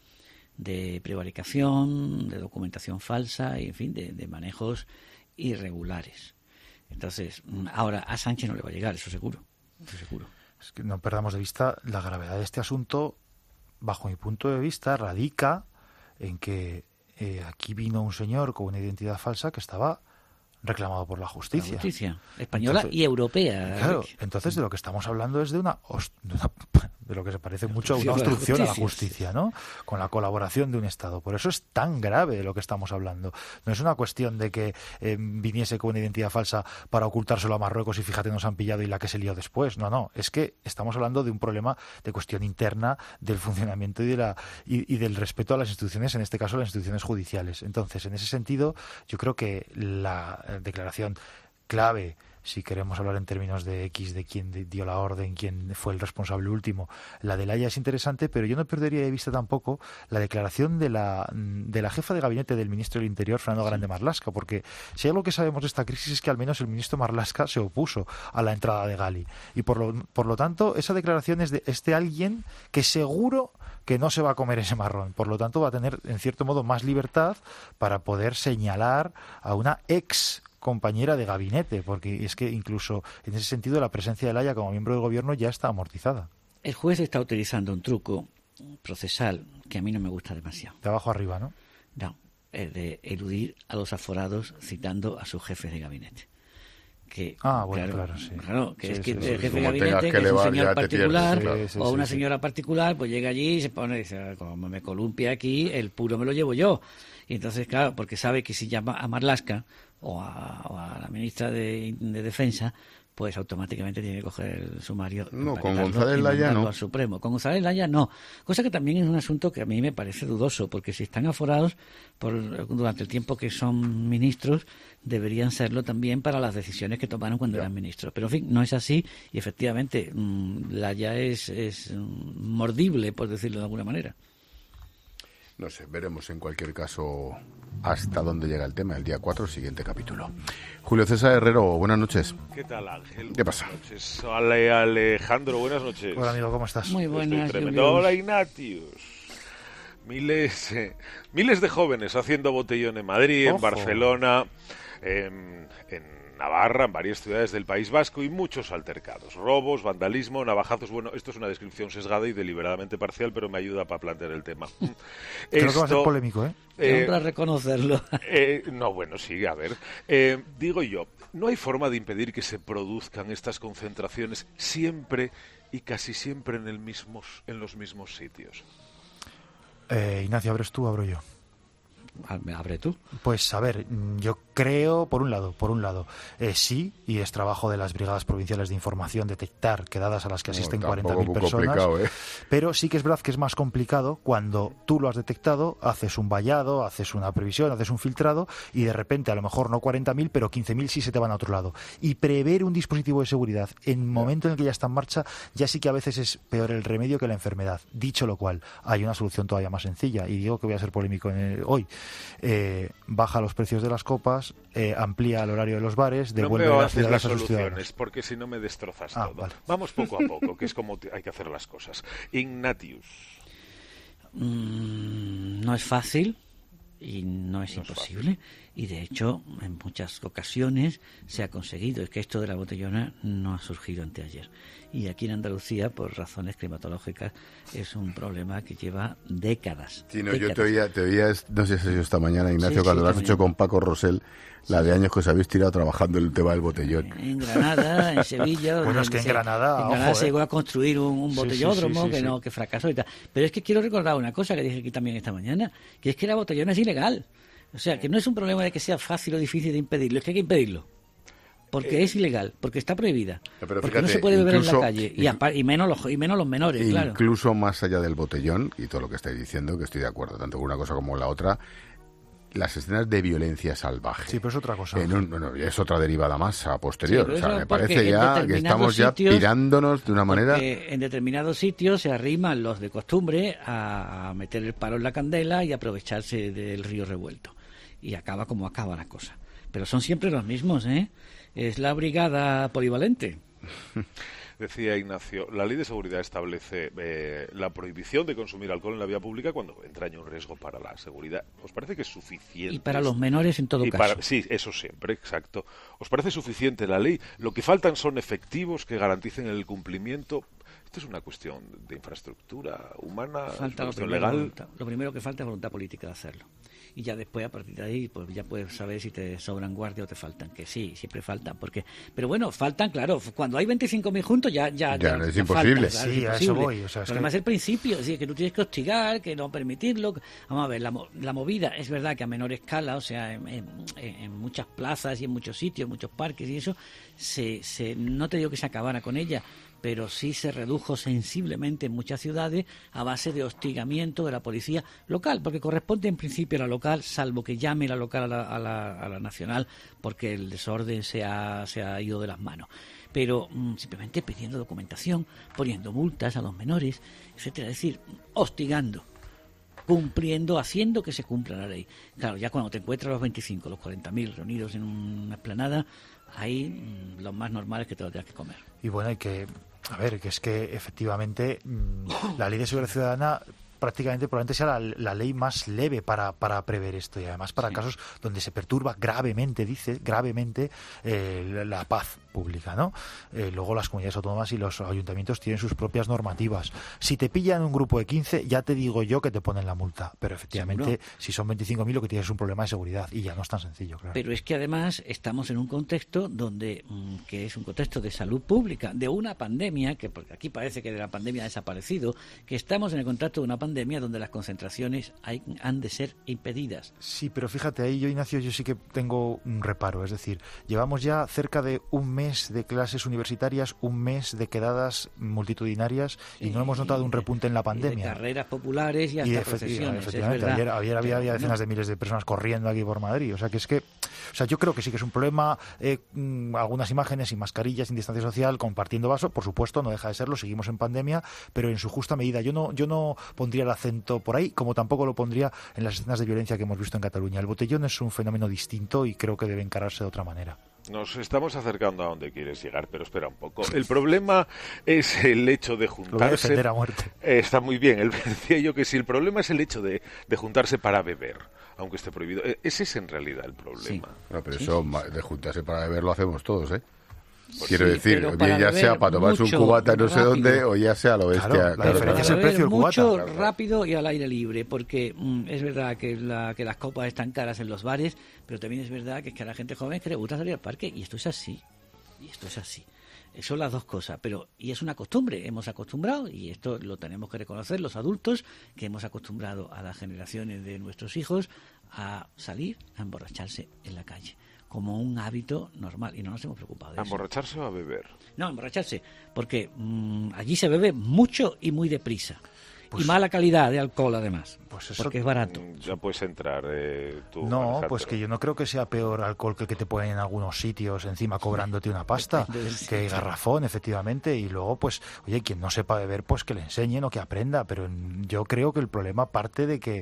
de prevaricación, de documentación falsa y, en fin, de, de manejos irregulares. Entonces, ahora a Sánchez no le va a llegar, eso seguro, eso seguro. Es que no perdamos de vista la gravedad de este asunto. Bajo mi punto de vista, radica en que eh, aquí vino un señor con una identidad falsa que estaba reclamado por la justicia. La justicia española entonces, y europea. Claro, entonces de lo que estamos hablando es de una, de, una, de lo que se parece mucho a una obstrucción a la justicia, ¿no? Con la colaboración de un Estado. Por eso es tan grave de lo que estamos hablando. No es una cuestión de que eh, viniese con una identidad falsa para ocultárselo a Marruecos y fíjate nos han pillado y la que se lió después. No, no. Es que estamos hablando de un problema de cuestión interna del funcionamiento y, de la, y, y del respeto a las instituciones, en este caso las instituciones judiciales. Entonces, en ese sentido, yo creo que la declaración clave, si queremos hablar en términos de X, de quién dio la orden, quién fue el responsable último, la de Laya es interesante, pero yo no perdería de vista tampoco la declaración de la de la jefa de gabinete del ministro del Interior, Fernando Grande Marlaska, porque si hay algo que sabemos de esta crisis es que al menos el ministro Marlaska se opuso a la entrada de Gali, y por lo, por lo tanto esa declaración es de este alguien que seguro que no se va a comer ese marrón, por lo tanto va a tener en cierto modo más libertad para poder señalar a una ex compañera de gabinete, porque es que incluso en ese sentido la presencia de Laya como miembro del gobierno ya está amortizada. El juez está utilizando un truco procesal que a mí no me gusta demasiado. De abajo arriba, ¿no? No, el de eludir a los aforados citando a sus jefes de gabinete. Que, ah, bueno, claro, claro, sí. Claro, que sí, es que sí, el jefe sí, de gabinete, que es un señor particular sí, sí, o una sí, señora sí. particular, pues llega allí y se pone y dice, como me columpia aquí, el puro me lo llevo yo. Y entonces, claro, porque sabe que si llama a Marlaska o a, o a la ministra de, de Defensa, pues automáticamente tiene que coger el sumario. No, con González Laya no. Al Supremo. Con González Laya no. Cosa que también es un asunto que a mí me parece dudoso, porque si están aforados por, durante el tiempo que son ministros, deberían serlo también para las decisiones que tomaron cuando ya. eran ministros. Pero en fin, no es así y efectivamente mmm, Laya es, es mordible, por decirlo de alguna manera. No sé, veremos en cualquier caso hasta dónde llega el tema. El día cuatro, siguiente capítulo. Julio César Herrero, buenas noches. ¿Qué tal, Ángel? ¿Qué pasa? Buenas noches. Ale, Alejandro, buenas noches. Hola, amigo, ¿cómo estás? Muy buenas. Hola, Ignatius. Miles, eh, miles de jóvenes haciendo botellón en Madrid, Ojo. en Barcelona, en, en Navarra, en varias ciudades del País Vasco y muchos altercados. Robos, vandalismo, navajazos. Bueno, esto es una descripción sesgada y deliberadamente parcial, pero me ayuda para plantear el tema. Creo esto, que va a ser polémico, ¿eh? eh para reconocerlo. eh, no, bueno, sí, a ver. Eh, digo yo, no hay forma de impedir que se produzcan estas concentraciones siempre y casi siempre en, el mismos, en los mismos sitios. Eh, Ignacio, ¿abres tú o abro yo? Abre tú. Pues a ver, yo creo, por un lado, por un lado, eh, sí, y es trabajo de las brigadas provinciales de información detectar quedadas a las que asisten no, cuarenta mil personas, ¿eh? Pero sí que es verdad que es más complicado cuando tú lo has detectado, haces un vallado, haces una previsión, haces un filtrado y de repente a lo mejor no cuarenta mil, pero quince mil sí se te van a otro lado. Y prever un dispositivo de seguridad en el momento en el que ya está en marcha, ya sí que a veces es peor el remedio que la enfermedad. Dicho lo cual, hay una solución todavía más sencilla, y digo que voy a ser polémico en el, hoy. Eh, baja los precios de las copas, eh, amplía el horario de los bares, devuelve no me las ciudades las a sus soluciones, porque si no me destrozas ah, todo. Vale. Vamos poco a poco, que es como hay que hacer las cosas. Ignatius. Mm, no es fácil y no es no imposible. Es y de hecho, en muchas ocasiones se ha conseguido. Es que esto de la botellona no ha surgido anteayer. Y aquí en Andalucía, por razones climatológicas, es un problema que lleva décadas. Sí, no, décadas. Yo te oía, te oía, no sé si esta mañana, Ignacio, sí, cuando sí, lo has hecho con Paco Rosell, la de años que os habéis tirado trabajando en el tema del botellón. En Granada, en Sevilla. Bueno, es que en se, Granada, en Granada ojo, se llegó eh. a construir un, un botellódromo sí, sí, sí, que, no, sí. que fracasó y tal. Pero es que quiero recordar una cosa que dije aquí también esta mañana, que es que la botellona es ilegal. O sea, que no es un problema de que sea fácil o difícil de impedirlo, es que hay que impedirlo. Porque eh, es ilegal, porque está prohibida. Pero porque fíjate, no se puede beber incluso, en la calle, y, a, y, menos los, y menos los menores, incluso claro. Incluso más allá del botellón, y todo lo que estáis diciendo, que estoy de acuerdo, tanto con una cosa como con la otra, las escenas de violencia salvaje. Sí, pero es otra cosa. En un, bueno, es otra derivada más a posterior. Sí, o sea, me parece ya que estamos ya sitios, pirándonos de una manera... En determinados sitios se arriman los de costumbre a meter el palo en la candela y aprovecharse del río revuelto. Y acaba como acaba la cosa. Pero son siempre los mismos, ¿eh? Es la brigada polivalente. Decía Ignacio, la ley de seguridad establece eh, la prohibición de consumir alcohol en la vía pública cuando entraña un riesgo para la seguridad. ¿Os parece que es suficiente? Y para los menores en todo y caso. Para, sí, eso siempre, exacto. ¿Os parece suficiente la ley? Lo que faltan son efectivos que garanticen el cumplimiento. Esto es una cuestión de infraestructura humana, falta es una lo legal. Voluntad, lo primero que falta es voluntad política de hacerlo. Y ya después, a partir de ahí, pues ya puedes saber si te sobran guardias o te faltan. Que sí, siempre faltan. porque Pero bueno, faltan, claro. Cuando hay veinticinco mil juntos, ya ya, ya, ya no es ya imposible. Faltan, claro, sí, es a imposible. eso voy. O sea, es Pero además que... el principio, es decir, que tú tienes que hostigar, que no permitirlo. Vamos a ver, la, la movida es verdad que a menor escala, o sea, en, en, en muchas plazas y en muchos sitios, en muchos parques y eso, se, se no te digo que se acabara con ella, pero sí se redujo sensiblemente en muchas ciudades a base de hostigamiento de la policía local, porque corresponde en principio a la local, salvo que llame la local a la, a la, a la nacional, porque el desorden se ha, se ha ido de las manos. Pero mmm, simplemente pidiendo documentación, poniendo multas a los menores, etcétera, es decir, hostigando, cumpliendo, haciendo que se cumpla la ley. Claro, ya cuando te encuentras los veinticinco, los cuarenta mil reunidos en una explanada, ahí mmm, lo más normal es que te lo tengas que comer. Y bueno, hay que... A ver, que es que efectivamente mmm, la ley de seguridad ciudadana prácticamente probablemente sea la, la ley más leve para, para prever esto y además para sí. casos donde se perturba gravemente, dice, gravemente eh, la, la paz pública, ¿no? Eh, luego las comunidades autónomas y los ayuntamientos tienen sus propias normativas. Si te pillan un grupo de quince, ya te digo yo que te ponen la multa, pero efectivamente ¿seguro? Si son veinticinco mil lo que tienes es un problema de seguridad y ya no es tan sencillo, claro. Pero es que además estamos en un contexto donde, que es un contexto de salud pública, de una pandemia, que porque aquí parece que de la pandemia ha desaparecido, que estamos en el contexto de una pandemia donde las concentraciones hay, han de ser impedidas. Sí, pero fíjate, ahí yo, Ignacio, yo sí que tengo un reparo, es decir, llevamos ya cerca de un mes de clases universitarias, un mes de quedadas multitudinarias sí, y no hemos notado un repunte en la pandemia. Y de carreras populares y hasta y de, procesiones, efectivamente, es ayer, ayer había, había decenas no. de miles de personas corriendo aquí por Madrid, o sea que es que, o sea, yo creo que sí que es un problema, eh, algunas imágenes sin mascarillas, sin distancia social, compartiendo vaso, por supuesto, no deja de serlo, seguimos en pandemia, pero en su justa medida. Yo no, yo no pondría el acento por ahí, como tampoco lo pondría en las escenas de violencia que hemos visto en Cataluña. El botellón es un fenómeno distinto y creo que debe encararse de otra manera. Nos estamos acercando a donde quieres llegar, pero espera un poco. El problema es el hecho de juntarse... Lo voy a defender a muerte. Eh, está muy bien. El, decía yo que si el problema es el hecho de, de juntarse para beber, aunque esté prohibido. Ese es en realidad el problema. Sí. No, pero sí, eso sí. de juntarse para beber lo hacemos todos, ¿eh? Pues Quiero sí, decir, bien ya sea para tomarse un cubata no sé dónde o ya sea a lo bestia. Claro, la claro, diferencia claro. es el precio del cubata. Mucho, Claro. rápido y al aire libre, porque mm, es verdad que, la, que las copas están caras en los bares, pero también es verdad que es que a la gente joven que le gusta salir al parque y esto es así. Y esto es así. Son las dos cosas, pero y es una costumbre, hemos acostumbrado, y esto lo tenemos que reconocer los adultos, que hemos acostumbrado a las generaciones de nuestros hijos a salir a emborracharse en la calle, como un hábito normal, y no nos hemos preocupado de ¿A eso. emborracharse o a beber? No, a emborracharse, porque mmm, allí se bebe mucho y muy deprisa. Pues, y mala calidad de alcohol, además, pues eso, porque es barato. Ya puedes entrar eh, tú. No, Alejandro. pues que yo no creo que sea peor alcohol que el que te ponen en algunos sitios encima cobrándote una pasta, que garrafón, efectivamente, y luego, pues, oye, quien no sepa beber, pues que le enseñen o que aprenda, pero yo creo que el problema parte de que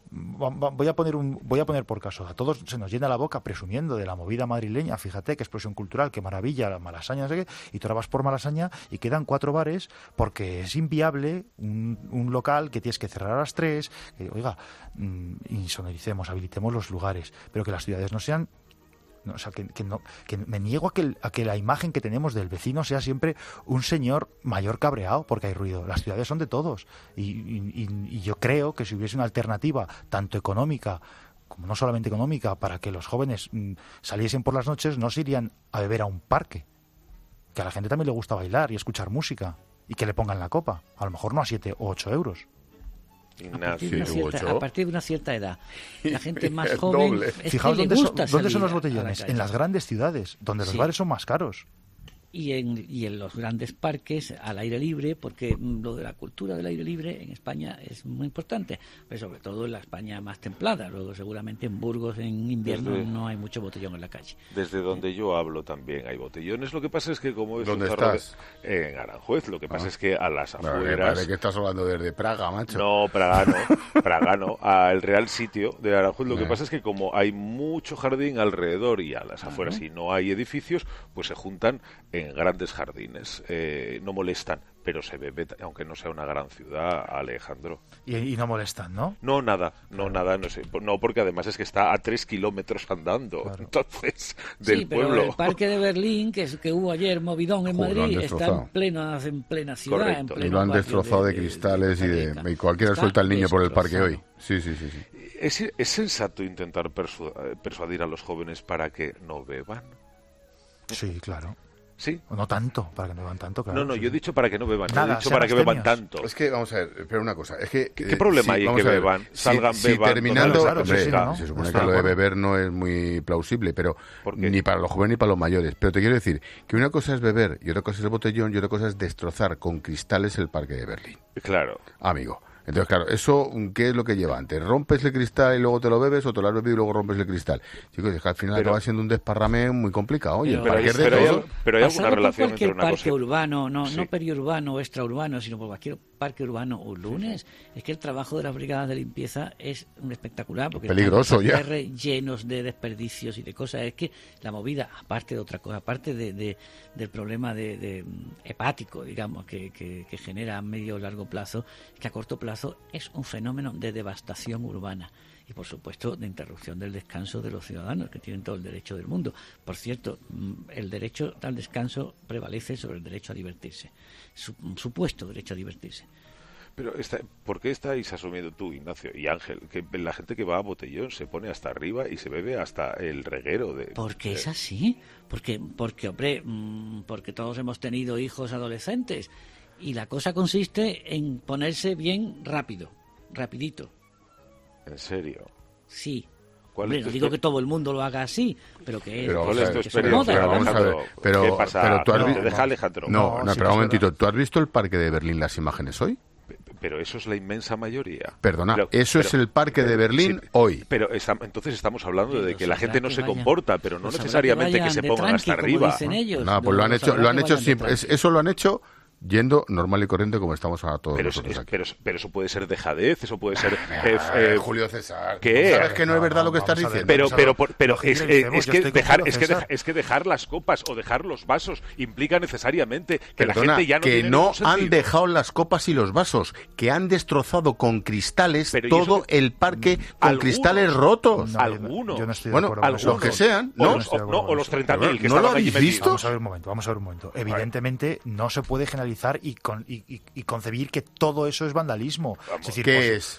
voy a poner un voy a poner por caso, a todos se nos llena la boca presumiendo de la movida madrileña, fíjate qué explosión cultural, qué maravilla, la Malasaña, no sé qué, y tú ahora vas por Malasaña y quedan cuatro bares porque es inviable un, un local que tienes que cerrar a las tres, que, oiga, insonoricemos, habilitemos los lugares, pero que las ciudades no sean No, o sea, que, que, no, que me niego a que, a que la imagen que tenemos del vecino sea siempre un señor mayor cabreado porque hay ruido. Las ciudades son de todos. Y, y, y yo creo que si hubiese una alternativa, tanto económica como no solamente económica, para que los jóvenes mmm, saliesen por las noches, no se irían a beber a un parque. Que a la gente también le gusta bailar y escuchar música. Y que le pongan la copa. A lo mejor no a siete o ocho euros. A partir, de una cierta, a partir de una cierta edad, la gente más joven es Fijaos que dónde, le gusta son, ¿dónde son los salir botellones? En las grandes ciudades, donde los Sí. bares son más caros. Y en, y en los grandes parques al aire libre, porque lo de la cultura del aire libre en España es muy importante, pero sobre todo en la España más templada. Luego seguramente en Burgos en invierno Desde- no hay mucho botellón en la calle. Desde donde yo hablo también hay botellones. Lo que pasa es que como es ¿Dónde un cerro de- estás? en Aranjuez, lo que pasa Ah. es que a las Bueno, me afueras... parece que estás hablando desde Praga, macho. No, Praga no, Praga no. Al Real Sitio de Aranjuez lo que Eh. pasa es que como hay mucho jardín alrededor y a las afueras y no hay edificios, pues se juntan en grandes jardines. Eh, no molestan, pero se bebe, aunque no sea una gran ciudad, Alejandro. Y, y no molestan, ¿no? No, nada, no, nada, no sé. No, porque además es que está a tres kilómetros andando, entonces, del Sí, pero pueblo. el parque de Berlín, que, es, que hubo ayer movidón en Joder, lo han Madrid, está destrozado. en plena, en plena ciudad. Correcto. En Y pleno lo han barrio destrozado de, de cristales y de... Y cualquiera Está suelta al niño por el parque destrozado. hoy. Sí, sí, sí. sí. ¿Es, es sensato intentar persu- eh, persuadir a los jóvenes para que no beban? Sí, claro. ¿Sí? O no tanto, para que no beban tanto, claro. No, no, sí. yo he dicho para que no beban, no Nada, he dicho sean para que beban abstemios. tanto. Es que, vamos a ver, pero una cosa, es que... ¿Qué- qué problema hay en vamos que a ver, beban? si- Salgan, si beban, terminando, total, claro, hombre, sí, ¿no? se supone Está que lo de de acuerdo. beber no es muy plausible, pero ni para los jóvenes ni para los mayores. Pero te quiero decir que una cosa es beber y otra cosa es el botellón y otra cosa es destrozar con cristales el parque de Berlín. Claro. Amigo. Entonces, claro, ¿eso qué es lo que lleva antes? ¿Rompes el cristal y luego te lo bebes o te lo has bebido y luego rompes el cristal? Chicos, es que al final Pero- acaba siendo un desparramé muy complicado. Oye, Pero- el parque es de pero hay- todo. pero hay Pasado alguna por relación cualquier entre una parque cosa- urbano, no, Sí. no periurbano o extraurbano, sino por cualquier parque urbano o lunes, es que el trabajo de las brigadas de limpieza es un espectacular, porque Peligroso están ya. los parques llenos de desperdicios y de cosas. Es que la movida, aparte de otra cosa, aparte de, de- del problema de, de, mm, hepático, digamos, que, que, que genera a medio o largo plazo, que a corto plazo es un fenómeno de devastación urbana. Y, por supuesto, de interrupción del descanso de los ciudadanos, que tienen todo el derecho del mundo. Por cierto, mm, el derecho al descanso prevalece sobre el derecho a divertirse. Su, un supuesto derecho a divertirse. Pero está, ¿por qué estáis asumiendo tú, Ignacio y Ángel, que la gente que va a botellón se pone hasta arriba y se bebe hasta el reguero de... Porque de- es así. Porque, porque hombre, mm, porque todos hemos tenido hijos adolescentes. Y la cosa consiste en ponerse bien rápido, rapidito. ¿En serio? Sí. ¿Cuál Hombre, es no tu digo exper- que todo el mundo lo haga así, pero que Pero, ¿Cuál o es sea, tu que experiencia, moda, pero vamos a ver, Alejandro? pero, ¿Qué pasa? pero tú has No, vi- te deja Alejandro. No, No, no, sí, pero es un momentito, verdad. ¿tú has visto el parque de Berlín las imágenes hoy? Pero eso es la inmensa mayoría. Perdona, Pero- eso es pero- el parque de pero- Berlín sí, hoy. Pero esta- entonces estamos hablando de Pero que la sabrá gente no que se vayan- comporta, pero no pues sabrá necesariamente que que, vayan se de pongan tranqui, hasta como arriba. dicen ellos. Nada, pues lo han No, hecho, sabrá lo han que hecho vayan de siempre, es- tranqui. eso lo han hecho yendo normal y corriente como estamos ahora todos Pero, es- nosotros es- aquí. pero, pero eso puede ser dejadez, eso puede ser... Ah, eh, eh, Julio César, ¿qué? ¿sabes que no es verdad lo que estás vamos a ver, diciendo? Pero, Vamos a pero, ver. por- pero Lo que es, eh, creemos, es yo que estoy con dejar, Julio es que, César. deja- es que dejar las copas o dejar los vasos implica necesariamente que Perdona, la gente ya no que tiene no ningún han sentido. dejado las copas y los vasos, que han destrozado con cristales Pero ¿y eso todo qué? el parque con Algunos. cristales rotos. No, yo- Algunos. Yo no estoy de Bueno, acuerdo con eso. los que sean, O ¿no? los, o, no, o los treinta mil que ¿No lo estaban habéis allí visto? metidos. Vamos a ver un momento, vamos a ver un momento. Evidentemente no se puede generalizar y, con- y- y- y concebir que todo eso es vandalismo. Es decir, ¿Qué pues, es?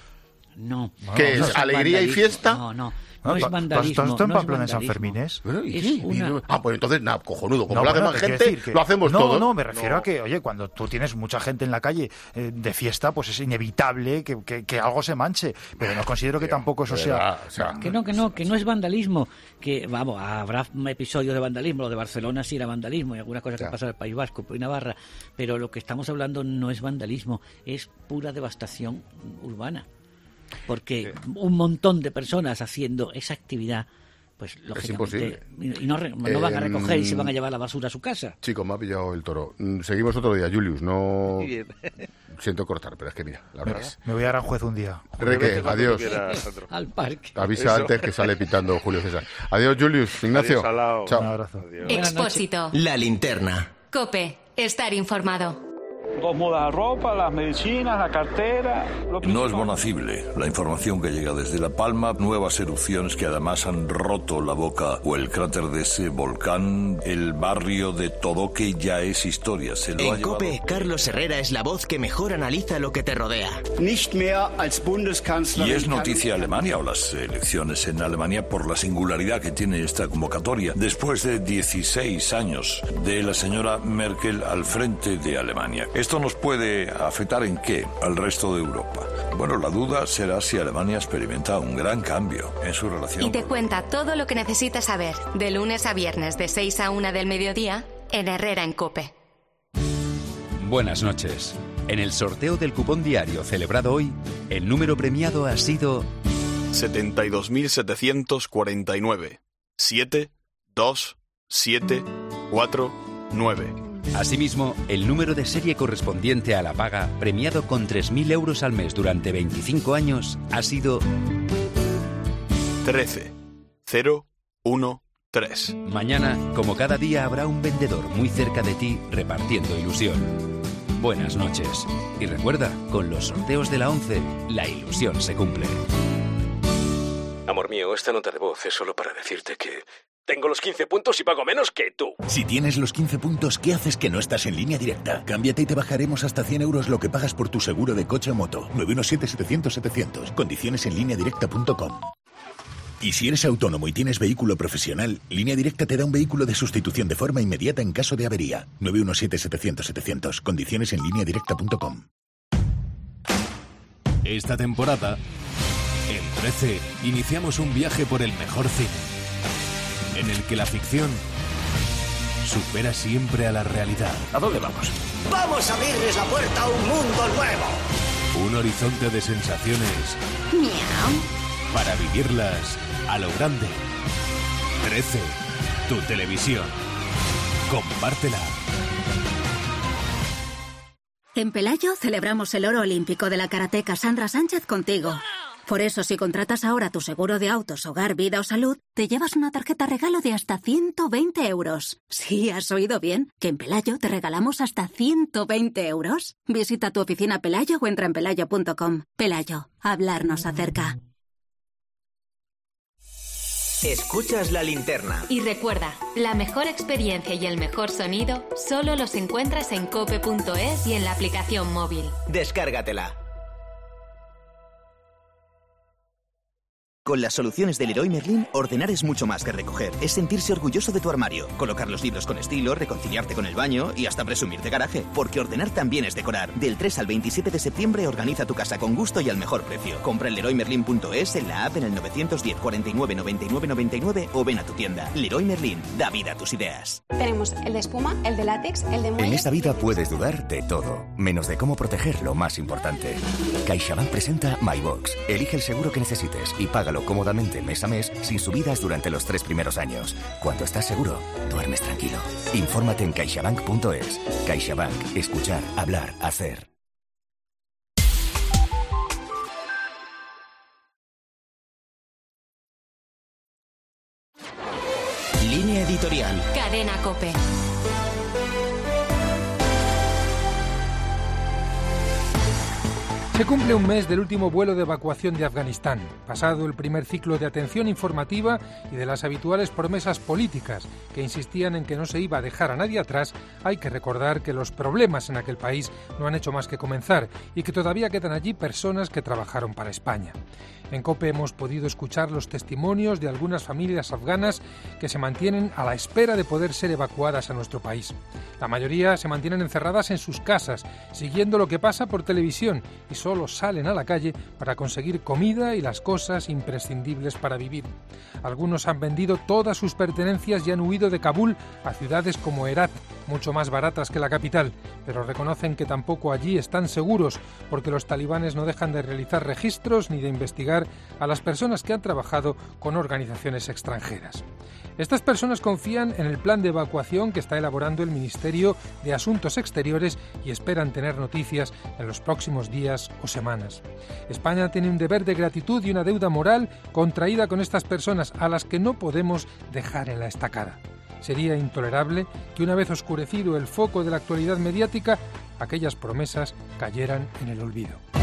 No. ¿Qué no, es? no ¿Alegría vandalismo. y fiesta? No, no. No, No es vandalismo. Esto en no es Pamplona, en San vandalismo. Fermines. Bueno, ¿y Es qué? una- Ah, pues entonces, nada, cojonudo. Como No, lo hace bueno, más te quiero gente, decir que- lo hacemos no, todos. No, me refiero No. a que, oye, cuando tú tienes mucha gente en la calle eh, de fiesta, pues es inevitable que, que- que algo se manche. Pero no considero que tampoco eso de sea... verdad, o sea, Que no, que no, que no es vandalismo. Que, vamos, habrá episodios de vandalismo. Lo de Barcelona sí era vandalismo y algunas cosas que Ya. pasan en el País Vasco y Navarra. Pero lo que estamos hablando no es vandalismo, es pura devastación urbana. Porque un montón de personas haciendo esa actividad, pues lógicamente... Y no, re- no van a recoger y se van a llevar la basura a su casa. Chicos, me ha pillado el toro. Mm, Seguimos otro día, Julius. No Muy bien. siento cortar, pero es que mira, la Me, verdad es. me voy a Aranjuez un día. Reque, adiós. Al parque. Avisa Eso. antes que sale pitando Julio César. Adiós, Julius. Ignacio. Adiós, Alao. Chao. Un abrazo. Expósito. La linterna. Cope. Estar informado. Dos mudas de ropa, las medicinas, la cartera... Lo No es bonacible la información que llega desde La Palma, nuevas erupciones que además han roto la boca o el cráter de ese volcán, el barrio de Todoque ya es historia. Se lo ha En llevado... COPE, Carlos Herrera es la voz que mejor analiza lo que te rodea. Y es noticia Alemania o las elecciones en Alemania por la singularidad que tiene esta convocatoria después de dieciséis años de la señora Merkel al frente de Alemania. ¿Esto nos puede afectar en qué al resto de Europa? Bueno, la duda será si Alemania experimenta un gran cambio en su relación. Y te cuenta todo lo que necesitas saber, de lunes a viernes, de seis a una del mediodía, en Herrera en COPE. Buenas noches. En el sorteo del cupón diario celebrado hoy, el número premiado ha sido setenta y dos mil setecientos cuarenta y nueve. siete, dos, siete, cuatro, nueve. Asimismo, el número de serie correspondiente a la paga, premiado con tres mil euros al mes durante veinticinco años, ha sido trece, cero, uno, tres. Mañana, como cada día, habrá un vendedor muy cerca de ti repartiendo ilusión. Buenas noches. Y recuerda, con los sorteos de la once, la ilusión se cumple. Amor mío, esta nota de voz es solo para decirte que tengo los quince puntos y pago menos que tú. Si tienes los quince puntos, ¿qué haces que no estás en Línea Directa? Cámbiate y te bajaremos hasta cien euros lo que pagas por tu seguro de coche o moto. nueve uno siete, setecientos, setecientos. Condiciones en línea directa punto com. Y si eres autónomo y tienes vehículo profesional, Línea Directa te da un vehículo de sustitución de forma inmediata en caso de avería. nueve uno siete, setecientos, setecientos. Condiciones en línea directa punto com. Esta temporada, en trece, iniciamos un viaje por el mejor cine, en el que la ficción supera siempre a la realidad. ¿A dónde vamos? ¡Vamos a abrirles la puerta a un mundo nuevo! Un horizonte de sensaciones Miau. para vivirlas a lo grande. trece, tu televisión. Compártela. En Pelayo celebramos el oro olímpico de la karateca Sandra Sánchez contigo. Por eso, si contratas ahora tu seguro de autos, hogar, vida o salud, te llevas una tarjeta regalo de hasta ciento veinte euros. Sí, has oído bien, que en Pelayo te regalamos hasta ciento veinte euros. Visita tu oficina Pelayo o entra en pelayo punto com. Pelayo, hablarnos acerca. Escuchas La Linterna. Y recuerda, la mejor experiencia y el mejor sonido solo los encuentras en cope punto es y en la aplicación móvil. Descárgatela. Con las soluciones del Leroy Merlin, ordenar es mucho más que recoger. Es sentirse orgulloso de tu armario, colocar los libros con estilo, reconciliarte con el baño y hasta presumir de garaje. Porque ordenar también es decorar. Del tres al veintisiete de septiembre organiza tu casa con gusto y al mejor precio. Compra en leroy merlin punto es, en la app, en el nueve uno cero, cuarenta y nueve, noventa y nueve, noventa y nueve o ven a tu tienda. Leroy Merlin, da vida a tus ideas. Tenemos el de espuma, el de látex, el de muelle... En esta vida puedes dudar de todo, menos de cómo proteger lo más importante. CaixaBank presenta MyBox. Elige el seguro que necesites y págalo cómodamente mes a mes sin subidas durante los tres primeros años. Cuando estás seguro, duermes tranquilo. Infórmate en caixabank punto es. CaixaBank. Escuchar, hablar, hacer. Línea editorial. Cadena COPE. Se cumple un mes del último vuelo de evacuación de Afganistán, pasado el primer ciclo de atención informativa y de las habituales promesas políticas que insistían en que no se iba a dejar a nadie atrás. Hay que recordar que los problemas en aquel país no han hecho más que comenzar y que todavía quedan allí personas que trabajaron para España. En COPE hemos podido escuchar los testimonios de algunas familias afganas que se mantienen a la espera de poder ser evacuadas a nuestro país. La mayoría se mantienen encerradas en sus casas, siguiendo lo que pasa por televisión y solo salen a la calle para conseguir comida y las cosas imprescindibles para vivir. Algunos han vendido todas sus pertenencias y han huido de Kabul a ciudades como Herat, mucho más baratas que la capital, pero reconocen que tampoco allí están seguros porque los talibanes no dejan de realizar registros ni de investigar a las personas que han trabajado con organizaciones extranjeras. Estas personas confían en el plan de evacuación que está elaborando el Ministerio de Asuntos Exteriores y esperan tener noticias en los próximos días o semanas. España tiene un deber de gratitud y una deuda moral contraída con estas personas a las que no podemos dejar en la estacada. Sería intolerable que una vez oscurecido el foco de la actualidad mediática, aquellas promesas cayeran en el olvido.